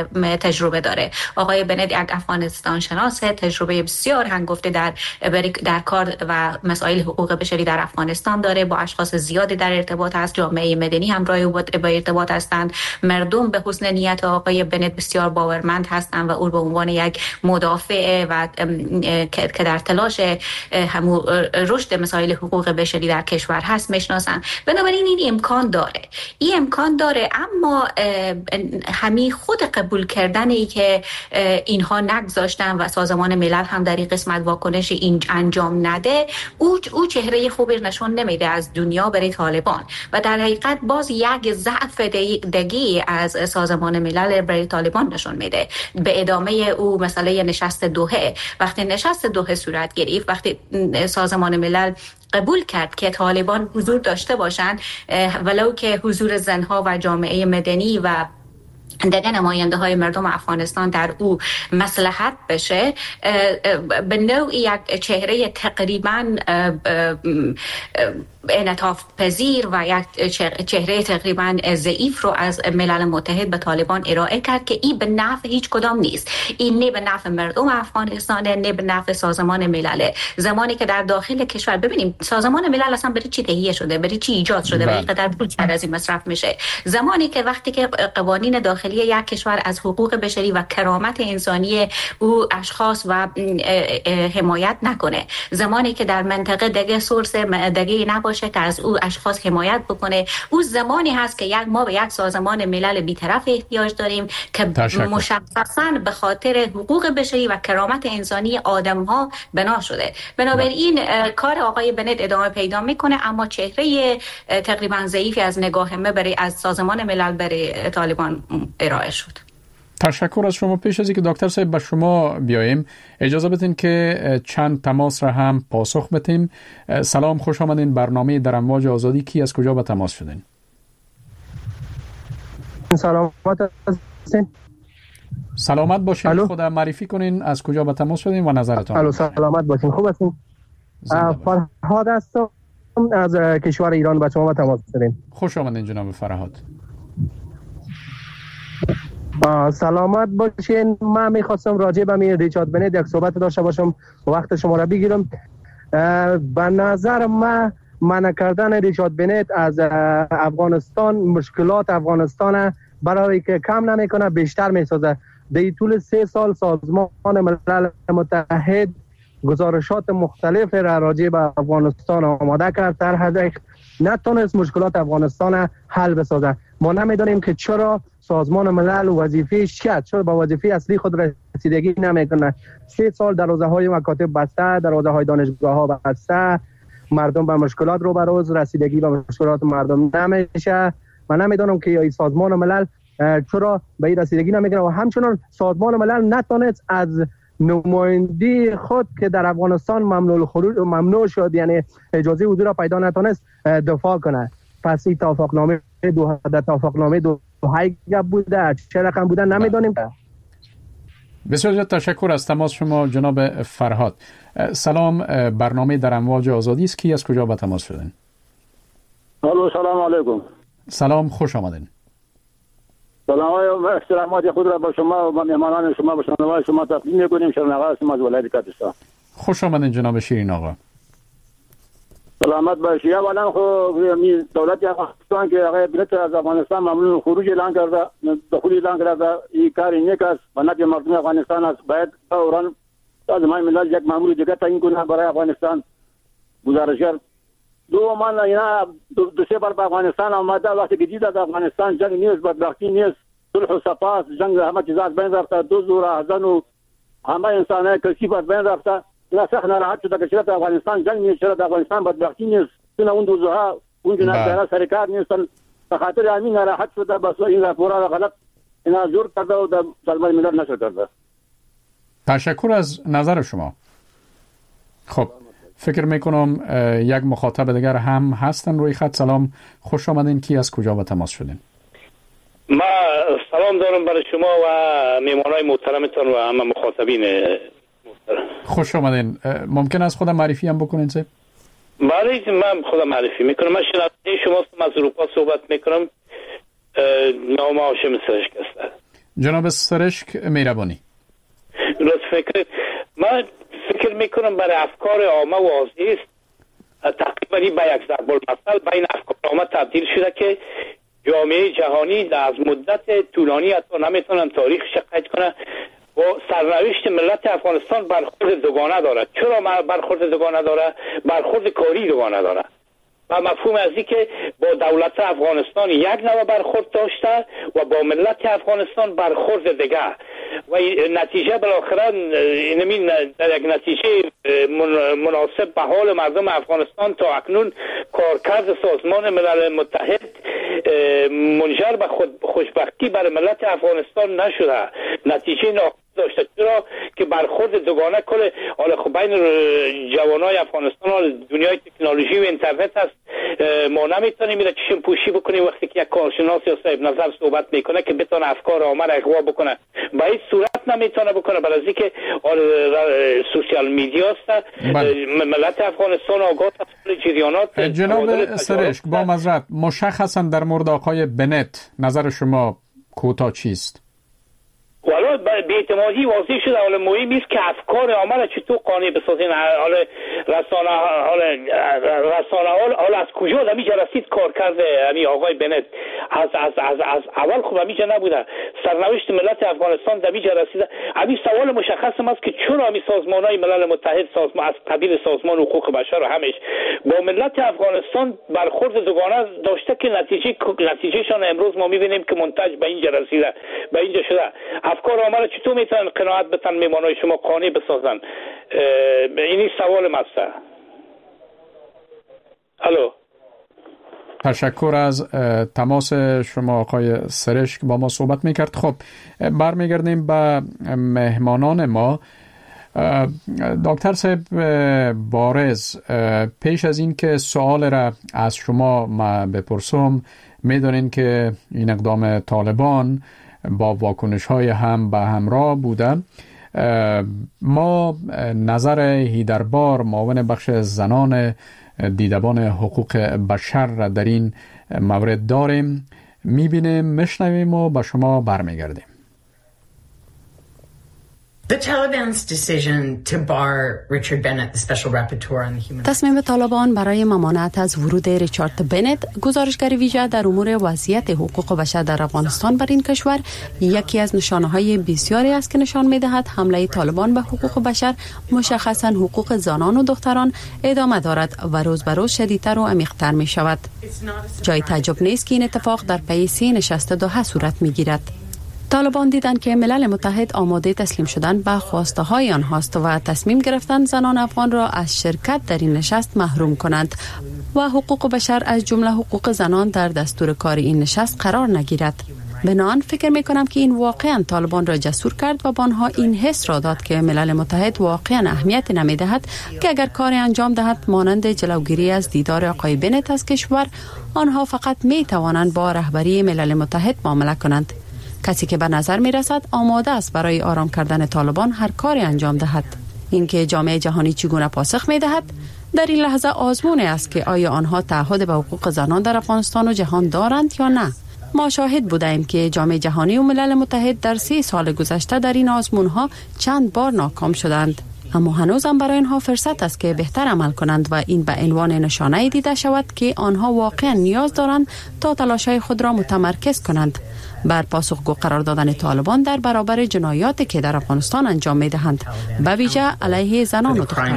تجربه داره. آقای بنت یک افغانستان شناسه، تجربه بسیار هنگفته در در کار و مسائل حقوق بشری در افغانستان داره، با اشخاص زیادی در ارتباط است، جامعه مدنی همراه او با ارتباط هستند، مردم به حسن نیت آقای بنت بسیار باورمند هستند و او به عنوان یک مدافع و که در تلاش همو رشد مسائل حقوق بشری در کشور هست میشناسن. بنابراین این امکان داره، این امکان داره، اما همین خود قبول کردنی که اینها نگذاشتن و سازمان ملل هم در این قسمت واکنش این انجام نده، او او چهره خوبی نشون نمیده از دنیا برای طالبان و در حقیقت باز یک ضعف دگی از سازمان ملل برای طالبان نشون میده. به ادامه او مسئله نشست دوحه، وقتی نشست دوحه صورت گرفت، وقتی سازمان ملل قبول کرد که طالبان حضور داشته باشند، ولو که حضور زنها و جامعه مدنی و دیگر نماینده های مردم افغانستان در او مصلحت بشه، به نوعی یک چهره تقریباً انعطاف پذیر و یک چهره تقریباً ضعیف رو از ملل متحد به طالبان ارائه کرد که این به نفع هیچ کدام نیست. این نه به نفع مردم افغانستان، نه به نفع سازمان ملل. زمانی که در داخل کشور ببینیم سازمان ملل اصلا برای چی تهیه شده، برای چی ایجاد شده و اینقدر پول از این مصرف میشه، زمانی که وقتی که قوانین داخلی یک کشور از حقوق بشری و کرامت انسانی او اشخاص و حمایت نکنه، زمانی که در منطقه دیگه سورس دیگه نباشه که از او اشخاص حمایت بکنه، او زمانی هست که یک ما به یک سازمان ملل بی‌طرف احتیاج داریم که مشخصاً به خاطر حقوق بشری و کرامت انسانی آدم‌ها بنا شده. بنابراین کار آقای بنت ادامه پیدا میکنه، اما چهره تقریباً ضعیفی از نگاه ما برای از سازمان ملل برای طالبان ارائه شد. تشکر از شما. پیش از اینکه دکتر صاحب به شما بیاییم، اجازه بدین که چند تماس را هم پاسخ بدیم. سلام، خوش آمدین. برنامه در امواج آزادی، کی از کجا به تماس شدین؟ سلامت هستین؟ سلامت باشین. خود معرفی کنین از کجا به تماس شدین و نظرتون. الو، سلامت باشین. خوب هستین؟ فرهاد هستم از کشور ایران، به شما تماس شدیم. خوش آمدین جناب فرهاد. سلامت باشین. من میخواستم راجع به می ریچارد بنت یک صحبت داشته باشم، وقت شما را بگیرم. به نظر من منع کردن ریچارد بنت از افغانستان مشکلات افغانستان برای که کم نمیکنه بیشتر میسازه. در طول سه سال سازمان ملل متحد گزارشات مختلف را راجع به افغانستان آماده کرد، در حد نتونست مشکلات افغانستان حل بسازه. ما نمیدونیم که چرا سازمان ملل وظیفه‌اش چیه، چرا با وظیفه اصلی خود رسیدگی نمیکنه. سه سال دروازه‌های مکاتب بسته، دروازه‌های دانشگاه‌ها بسته، مردم به مشکلات رو بروز، رسیدگی به مشکلات مردم نمیشه. من نمیدونم که این سازمان ملل چرا به این رسیدگی نمیکنه و همچنان سازمان ملل نتونست از نمایندی خود که در افغانستان ممنوع خروج ممنوع شد، یعنی اجازه حضور را پیدا نتونست دفاع کنه. پس این توافقنامه دو در توافقنامه دو های گپ بوده، چه رقم بوده نمیدونیم. بسیار تشکر از تماس شما جناب فرهاد. سلام، برنامه در امواج آزادی است، کی از کجا به تماس شدین؟ الو، سلام علیکم. سلام، خوش آمدین. سلام و احترامات خود را با شما و مهمانان شما و شنوندگان شما تقدیم می‌کنیم. شیرین آقا هستم از ولایت کردستان. خوش آمدین جناب شیرین آقا. سلامت باشی. اولا خب دولت افغانستان که آقای بنت از افغانستان ممنوع خروج اعلان کرده، دخول اعلان کرده، این کار نیک است و نفع مردم افغانستان است. باید فوراً سازمان ملل یک مأمور دیگر تعیین کنه برای افغانستان. گزارشگر دو من اینا دو, دو سه بار به افغانستان آمده، وقتی که دید از افغانستان جنگ نیست، بدبختی نیست، صلح و صفا، جنگ همه چیز از بین رفته، دزد و راهزن و همه انسانای کثیف از بین رفته. اینا سخت ناراحت شده که چرا افغانستان جنگ نیست، چرا افغانستان بدبختی نیست، چرا اون دوزها اون جنایتکارا سرکار نیستن. به خاطر همین ناراحت شده، بس این راپورا غلط اینا زور کرده و در سازمان ملل نشر کرده. تشکر از نظر شما. خب فکر میکنم یک مخاطب دیگر هم هستن روی خط. سلام، خوش آمدین. کی از کجا به تماس شدین؟ ما سلام دارم برای شما و میمانای محترمتان و همه مخاطبین محترم. خوش آمدین. ممکن است خودم معرفی هم بکنین سه؟ بله، من خودم معرفی میکنم. من شنونده شما از اروپا صحبت میکنم. نام هاشم سرشکسته. جناب سرشک مهربانی. درست فکر من فکر میکنم برای افکار عامه واضح است، تقریبا به یک ضرب المثل بین افکار عامه تبدیل شده که جامعه جهانی از مدت طولانی حتی نمیتونن تاریخش قید کنه و سرنوشت ملت افغانستان برخورد دوگانه داره. چرا برخورد دوگانه داره؟ برخورد کاری دوگانه داره و مفهوم از این که با دولت افغانستان یک نوع برخورد داشته و با ملت افغانستان برخورد دیگه و نتیجه بالاخره نمین در یک نتیجه مناسب به حال مردم افغانستان تا اکنون کارکرد سازمان ملل متحد منجر به خوشبختی برای ملت افغانستان نشده، نتیجه ناخوش داشته. چرا که برخورد دوگانه کل حالا خب بین جوانای افغانستان و دنیای تکنولوژی و اینترنت است. ما نمیتونیم میره چشم پوشی بکنیم وقتی که یک کارشناس یا صاحب نظر صحبت میکنه که بتونه افکار عامه را اغوا بکنه، به هیچ صورت نمیتونه بکنه. برای اینکه سوشال میدیا است ملت افغانستان آگاه از جریانات. جناب سرشک با معذرت مشخصا در مورد آقای بنت نظر شما کوتاه چیست؟ والا به اعتمادی واضح شده. حالا مهم است که افکار عامه را چطور قانع بسازین. حالا رسانه حالا رسانه حالا از کجا دمیجا رسید کار کرده همین آقای بنت؟ از از از از اول خب همیجا نبوده. سرنوشت ملت افغانستان دمیجا رسیده. همین سوال مشخص است که چرا همین سازمان‌های ملل متحد سازمان از قبیل سازمان حقوق بشر و همش با ملت افغانستان برخورد دوگانه داشته که نتیجه نتیجهشان امروز ما می‌بینیم که منتج به اینجا رسیده، به اینجا شده. افکار عامه را چطور میتونن قناعت بتن میمانای شما قانع بسازن؟ اینی سوال ماست. الو. تشکر از تماس شما آقای سرشک با ما صحبت میکرد. خب برمیگردیم به مهمانان ما. دکتر صاحب بارز، پیش از این که سوال را از شما ما بپرسم، میدونین که این اقدام طالبان با واکنش های هم به همراه بوده. ما نظر هیدربار معاون بخش زنان دیدبان حقوق بشر را در این مورد داریم، میبینیم، میشنویم و به شما برمیگردیم. تصمیم طالبان برای ممانعت از ورود ریچارد بنت، گزارشگر ویژه در امور وضعیت حقوق بشر در افغانستان بر این کشور، یکی از نشانه‌های بسیاری است که نشان می‌دهد حمله طالبان به حقوق بشر، مشخصاً حقوق زنان و دختران، ادامه دارد و روز به روز شدیدتر و عمیق‌تر می‌شود. جای تعجب نیست که این اتفاق در پی سی نشست دوحه صورت می‌گیرد. طالبان دیدند که ملل متحد آماده تسلیم شدن به خواسته های آنهاست و تصمیم گرفتن زنان افغان را از شرکت در این نشست محروم کنند و حقوق بشر از جمله حقوق زنان در دستور کار این نشست قرار نگیرد. بنابراین فکر می کنم که این واقعا طالبان را جسور کرد و با آنها این حس را داد که ملل متحد واقعا اهمیت نمی دهد که اگر کار انجام دهد مانند جلوگیری از دیدار آقای بنت از کشور، آنها فقط می توانند با رهبری ملل متحد معامله کنند. کسی که به نظر می رسد آماده است برای آرام کردن طالبان هر کاری انجام دهد. اینکه جامعه جهانی چگونه پاسخ می دهد در این لحظه آزمون است که آیا آنها تعهد به حقوق زنان در افغانستان و جهان دارند یا نه. ما شاهد بودیم که جامعه جهانی و ملل متحد در سی سال گذشته در این آزمون ها چند بار ناکام شدند، اما هنوزم برای آنها فرصت است که بهتر عمل کنند و این به عنوان نشانه دیده شود که آنها واقعا نیاز دارند تا تلاش‌های خود را متمرکز کنند بر پاسخگو قرار دادن طالبان در برابر جنایاتی که در افغانستان انجام می‌دهند، به ویژه علیه زنان و دختران.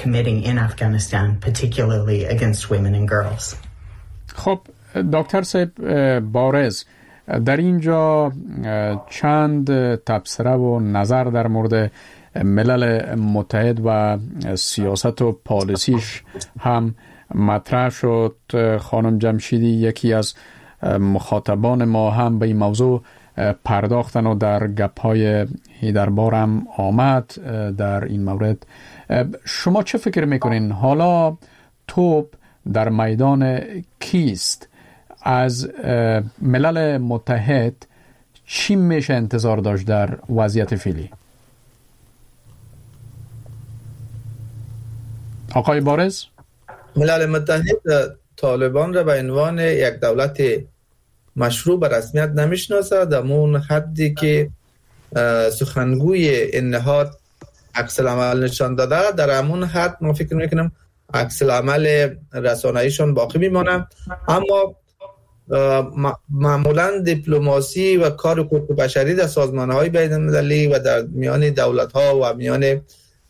خب دکتر صاحب بارز، در اینجا چند تبصره و نظر در مورد ملل متحد و سیاست و پالیسیش هم مطرح شد. خانم جمشیدی یکی از مخاطبان ما هم به این موضوع پرداختن و در گپ‌های هیدربار هم آمد در این مورد. شما چه فکر میکنین؟ حالا توپ در میدان کیست؟ از ملل متحد چی میشه انتظار داشت در وضعیت فعلی؟ آقای بارز؟ ملل متحد طالبان را به عنوان یک دولت مشروع به رسمیت نمیشناسه. در اون حدی که سخنگوی این نهاد عکس العمل نشان داده، در همون حد ما فکر میکنم عکس العمل رسانه‌ایشون باقی میمانه. اما معمولا دیپلماسی و کار حقوق بشری در سازمان‌های بین‌المللی و در میان دولت‌ها و میان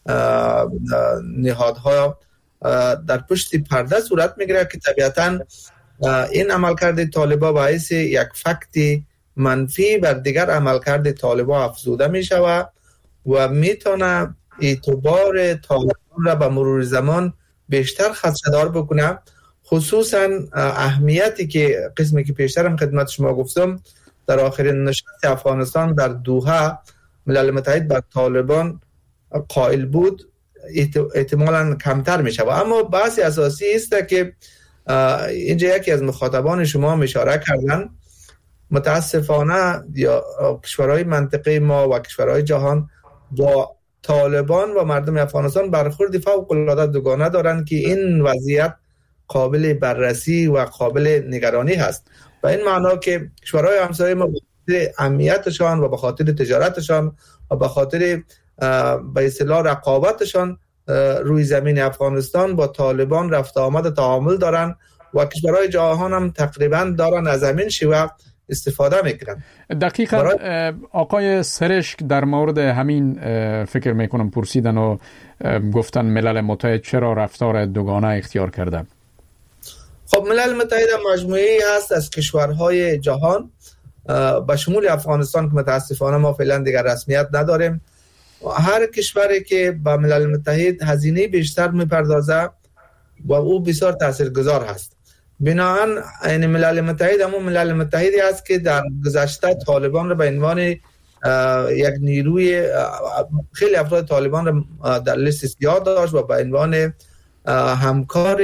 نهادها در پشت پرده صورت میگیره که طبیعتاً این عملکرد طالبان باعث یک فکت منفی بر دیگر عملکرد طالبان افزوده میشود و میتونه اعتبار طالبان را به مرور زمان بیشتر خدشه‌دار بکنه، خصوصا اهمیتی که قسمی که پیشترم خدمت شما گفتم در آخرین نشست افغانستان در دوحه ملل متحد بر طالبان قائل بود احتمالاً کمتر می شود. اما بحث اساسی است که اینجا یکی از مخاطبان شما اشاره کردن، متاسفانه یا کشورهای منطقه ما و کشورهای جهان با طالبان و مردم افغانستان برخورد فوق العاده دوگانه دارند که این وضعیت قابل بررسی و قابل نگرانی هست. و این معنا که کشورهای همسایه ما به خاطر امنیتشان و به خاطر تجارتشان و به خاطر به اصطلاح رقابتشان روی زمین افغانستان با طالبان رفت آمد تعامل دارن و کشورهای جهان هم تقریبا دارن از همین شیوه استفاده میکنن. دقیقاً برای... آقای سرشک در مورد همین فکر میکنم پرسیدن و گفتن ملل متحد چرا رفتار دوگانه اختیار کرده. خب ملل متحد مجموعه‌ای هست از کشورهای جهان به شمول افغانستان که متاسفانه ما فعلا دیگر رسمیت نداریم. هر کشوری که با ملل متحد هزینه بیشتر میپردازه و او بسیار تاثیرگذار هست. بنابراین این ملل متحد همون ملل متحدی است که در گذشته طالبان را به عنوان یک نیروی، خیلی افراد طالبان را در لیست سیاه داشت و به عنوان همکار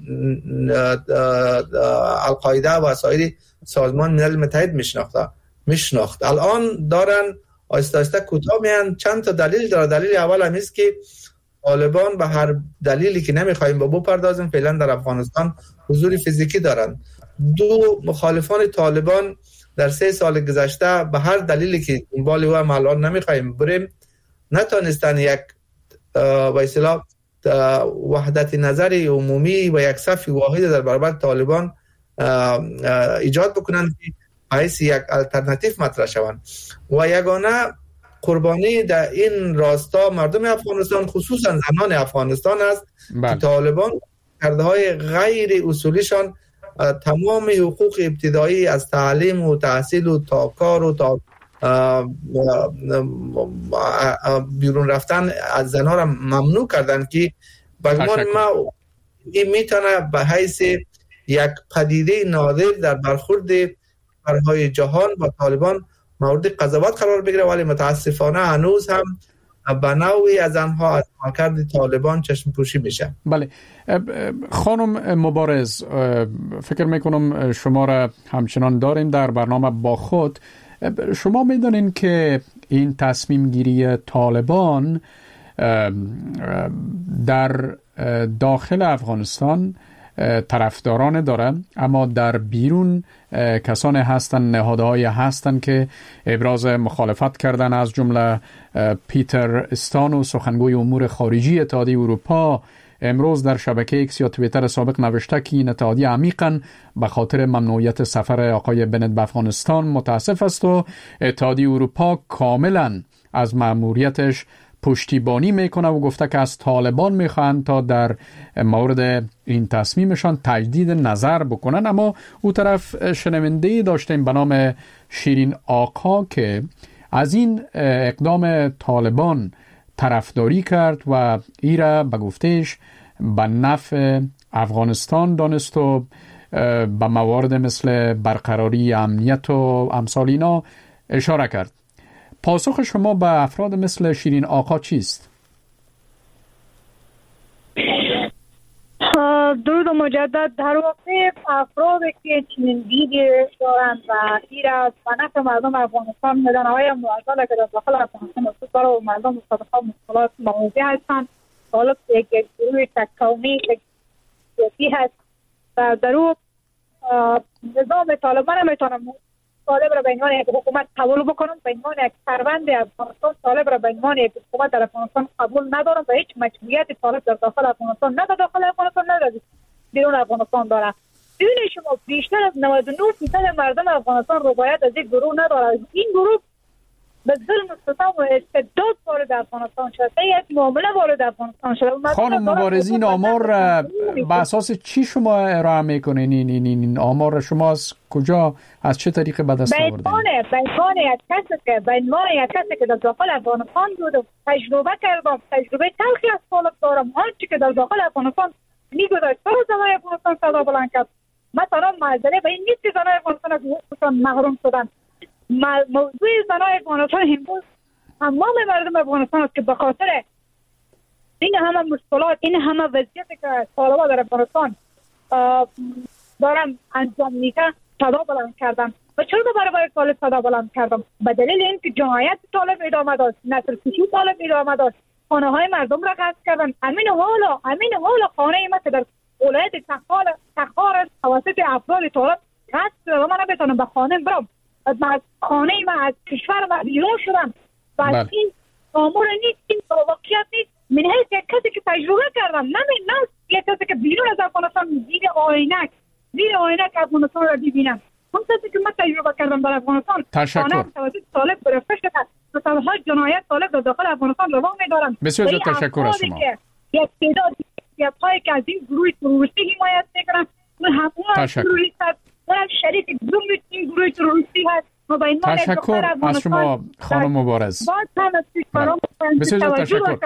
القاعده و سایر سازمان ملل متحد میشناخت میشناخت الان دارن آهسته آهسته کوتاه میان. چند تا دلیل داره. دلیل اول هم است که طالبان به هر دلیلی که نمیخوایم به بپردازیم فعلا در افغانستان حضور فیزیکی دارن. دو، مخالفان طالبان در سه سال گذشته به هر دلیلی که دنبال او هم الان نمیخوایم بریم نتونستن یک به اصطلاح وحدت نظر عمومی و یک صف واحد در برابر طالبان ایجاد بکنن که باعث یک الटरनेटिव مطرح شوند و یگانه قربانی در این راستا مردم افغانستان خصوصا زنان افغانستان است که طالبان کردهای غیر اصولیشان تمام حقوق ابتدایی از تعلیم و تحصیل و تا کار و تا بیرون رفتن از زنها را ممنوع کردن که بگمان ما این میتونه به حیث یک پدیده نادر در برخورد کشورهای جهان با طالبان مورد قضاوت قرار بگیره، ولی متاسفانه هنوز هم به نوعی از آنها از عملکرد طالبان چشم پوشی میشه. بله خانم مبارز، فکر میکنم شما را همچنان داریم در برنامه با خود. شما میدونین که این تصمیم گیری طالبان در داخل افغانستان طرفداران داره، اما در بیرون کسانی هستند، نهادهای هستند که ابراز مخالفت کردن، از جمله پیتر استانو سخنگوی امور خارجی اتحادیه اروپا امروز در شبکه ایکس یا توییتر سابق نوشته که این اتحادیه عمیقاً به خاطر ممنوعیت سفر آقای بنت به افغانستان متاسف است و اتحادیه اروپا کاملاً از مأموریتش پشتیبانی میکنه و گفته که از طالبان میخواهند تا در مورد این تصمیمشان تجدید نظر بکنن. اما او طرف شنونده داشتیم به نام شیرین آقا که از این اقدام طالبان طرفداری کرد و ای را به گفتش به نفع افغانستان دانست و به موارد مثل برقراری امنیت و امثال اینا اشاره کرد. پاسخ شما به افراد مثل شیرین آقا چیست؟ درود مجدد. در واقع افرادی که چنین دیدی دارند و این از منافع مردم افغانستان میدانهای معضل که در داخل افغانستان وجود داره و مردم مصادفه مشکلات مواجه هستند، حالا یک گروه تک‌قومی سیاسی هست و در او نظام طالبان نمیتونم طالب را به عنوان یک حکومت قبول بکنم، به عنوان یک فروند افغانستان طالب را به عنوان یک حکومت در افغانستان قبول ندارم و هیچ مشروعیت طالب در داخل افغانستان نه در داخل افغانستان نه در بیرون افغانستان داره. ببینید شما بیشتر از نود و نه درصد مردم افغانستان رضایت از یک گروه نداره. این گروه به ظلم و ستم و استبداد وارد افغانستان شده، یک معامله وارد افغانستان شده. خانم مبارزین آمار به اساس چی شما ارائه میکنین؟ این این این آمار شما از کجا از چه طریقه به دست آوردین؟ به عنوان یک کسی که به عنوان یک کسی که در داخل افغانستان بودم، تجربه کردم، تجربه تلخی از طالب دارم. آنچه که در داخل افغانستان میگذشت تو زنای افغانستان صدا بلند کرد. مثلا معذره به این نیست که زنای افغانستان از حقوقشان محروم شدن. موضوع زنای افغانستان امروز تمام مردم افغانستان است که به خاطر این همه مشکلات، این همه وضعیتی که طالبان در افغانستان دارن انجام میدن صدا بلند کردن. و چرا برای طالب صدا بلند کردم؟ به دلیل اینکه جنایت طالب ادامه داشت، نسل کشی طالب ادامه داشت، خانه های مردم را غصب کردن. امین حالا امین حالا خانه ما که در ولایت تخار تخار توسط افراد طالب غصب شده و من نمیتونم به خانه برم. از خانه من از کشور من بیرون شدم و از این امور نیست، این واقعیت نیست. من هیچ یک کسی که تجربه کردم نمی نه یک کسی که بیرون از افغانستان زیر آینک زیر آینک افغانستان را ببینم. اون کسی که من تجربه کردم در افغانستان خانه توسط طالب گرفته شده و سالها جنایت طالب در داخل افغانستان روان می‌دارن. بسیار زیاد تشکر از شما. یک تعداد یک پای که از این گروه تروریستی حمایت می‌کنن، اون همون تروریست است، اون شریک گروه این گروه تروریستی هست. تشکر از شما خانم مبارز. بسیار زیاد تشکر.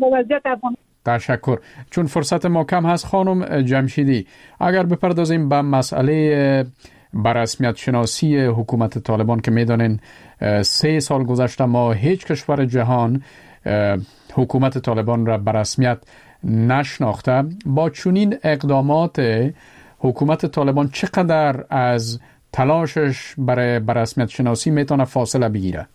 تشکر. چون فرصت ما کم هست خانم جمشیدی، اگر بپردازیم به مسئله بررسمیت شناسی حکومت طالبان که میدانین سه سال گذشته ما هیچ کشور جهان حکومت طالبان را بررسمیت نشناخته، با چنین اقدامات حکومت طالبان چقدر از تلاشش برای بررسمیت شناسی میتونه فاصله بگیره؟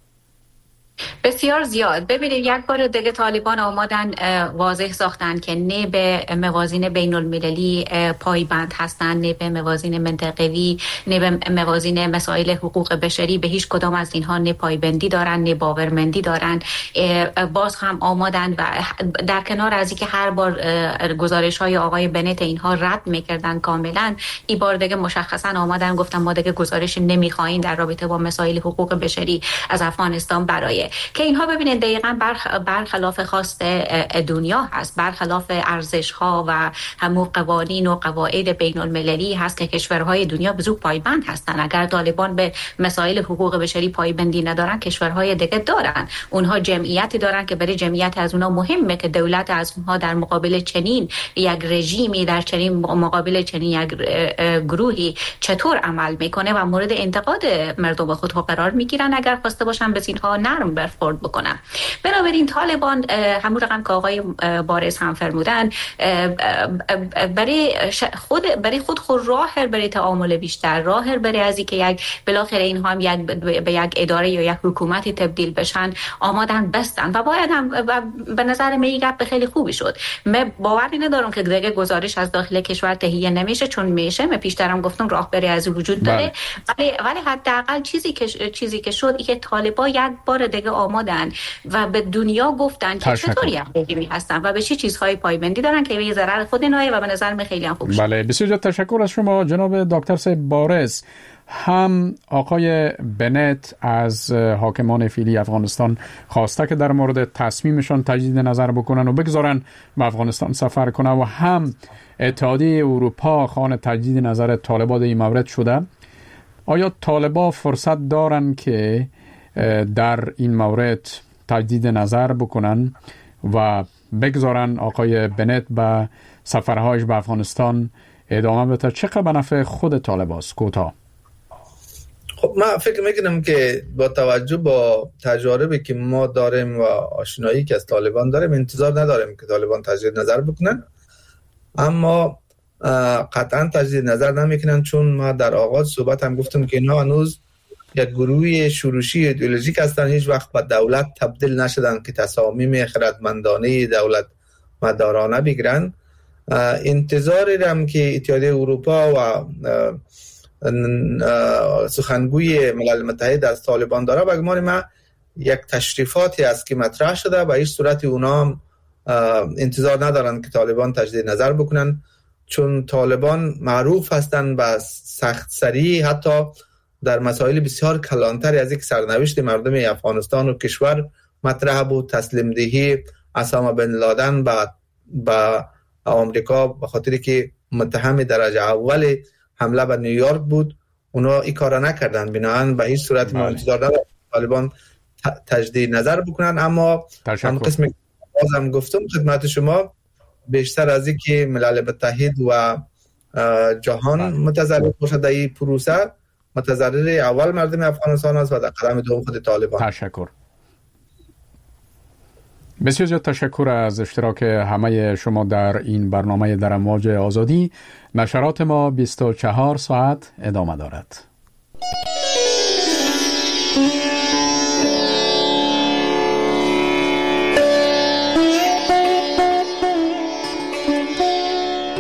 بسیار زیاد. ببینید یک بار دیگه طالبان آمدن واضح ساختن که نه به موازین بین المللی پایبند هستند، نه به موازین منطقوی، نه به موازین مسائل حقوق بشری، به هیچ کدام از اینها نه پایبندی دارن نه باورمندی دارن. باز هم آمدن و در کنار از اینکه هر بار گزارش های آقای بنت اینها رد میکردن کاملا، این بار دیگه مشخصا آمدن گفتن ما دیگه گزارش نمیخوایم در رابطه با مسائل حقوق بشری از افغانستان برای که اینها ببینید دقیقاً برخ... برخلاف خواست دنیا هست، برخلاف ارزش ها و همون قوانین و قواعد بین المللی هست که کشورهای دنیا به زود پایبند هستن. اگر طالبان به مسائل حقوق بشری پایبندی ندارن، کشورهای دیگه دارن. اونها جمعیتی دارن که برای جمعیت از اونها مهمه که دولت از اونها در مقابل چنین یک رژیمی، در چنین مقابل چنین یک گروهی چطور عمل میکنه و مورد انتقاد مردم خود قرار میگیرن اگر خواسته باشن به اینها نرم برخورد بکنن. بنابراین طالبان همون رقم که آقای بارز هم فرمودن برای خود برای خود خود راه برای تعامل بیشتر، راه برای از اینکه یک بالاخره اینها هم یک به یک اداره یا یک حکومتی تبدیل بشن آمادن بستن و باید هم به نظر من یک گپ خیلی خوبی شد. من باوری ندارم که دیگه گزارش از داخل کشور تهیه نمیشه، چون میشه. من پیشترم گفتم راه برای از وجود داره، ولی ولی حداقل چیزی که چیزی که شد اینکه طالبان یک بار دیگه آمادن و به دنیا گفتن که چطور یک رژیمی هستن و به چه چیزهای پایبندی دارن که به ضرر خود اینها و به نظر من خیلی هم خوب شد. بله، بسیار تشکر از شما جناب دکتر صاحب بارز. هم آقای بنت از حاکمان فعلی افغانستان خواسته که در مورد تصمیمشان تجدید نظر بکنن و بگذارن به افغانستان سفر کنه و هم اتحادیه اروپا خواهان تجدید نظر طالبان این مورد شده. آیا طالبان فرصت دارن که در این مورد تجدید نظر بکنن و بگذارن آقای بنت به سفرهایش به افغانستان ادامه بده؟ چقدر به نفع خود طالبان است؟ کوتاه. خب من فکر میکنم که با توجه با تجاربی که ما داریم و آشنایی که از طالبان داریم انتظار نداریم که طالبان تجدید نظر بکنن، اما قطعا تجدید نظر نمیکنن، چون ما در آغاز صحبت هم گفتم که اینا هنوز یک گروه شورشی ایدئولوژیک هستن، هیچ وقت به دولت تبدیل نشدن که تصامیم خردمندانه دولت مدارانه بگیرن. انتظاری رم که اتحادیه اروپا و سخنگوی ملل متحد از طالبان داره، به گمان ما یک تشریفاتی است که مطرح شده. به هیچ صورت اونا انتظار ندارن که طالبان تجدید نظر بکنن، چون طالبان معروف هستند به سخت سری، حتی در مسائل بسیار کلانتری از یک سرنوشت مردم افغانستان و کشور مطرح بود، تسلیم دهی اسامه بن لادن به به آمریکا به خاطری که متهم درجه اول حمله به نیویورک بود. اونا این کارا نکردن، بنابراین به هیچ صورت ما انتظار نداریم طالبان تجدید نظر بکنن. اما هم قسم بازم گفتم خدمت شما، بیشتر از اینکه ملل متحد و جهان متضرر باشه در این پروسه، متضرر اول مردم افغانستان است و در قدم دوم خود طالبان. تشکر. بسیار زیاد تشکر از اشتراک همه شما در این برنامه در امواج آزادی. نشرات ما بیست و چهار ساعت ادامه دارد.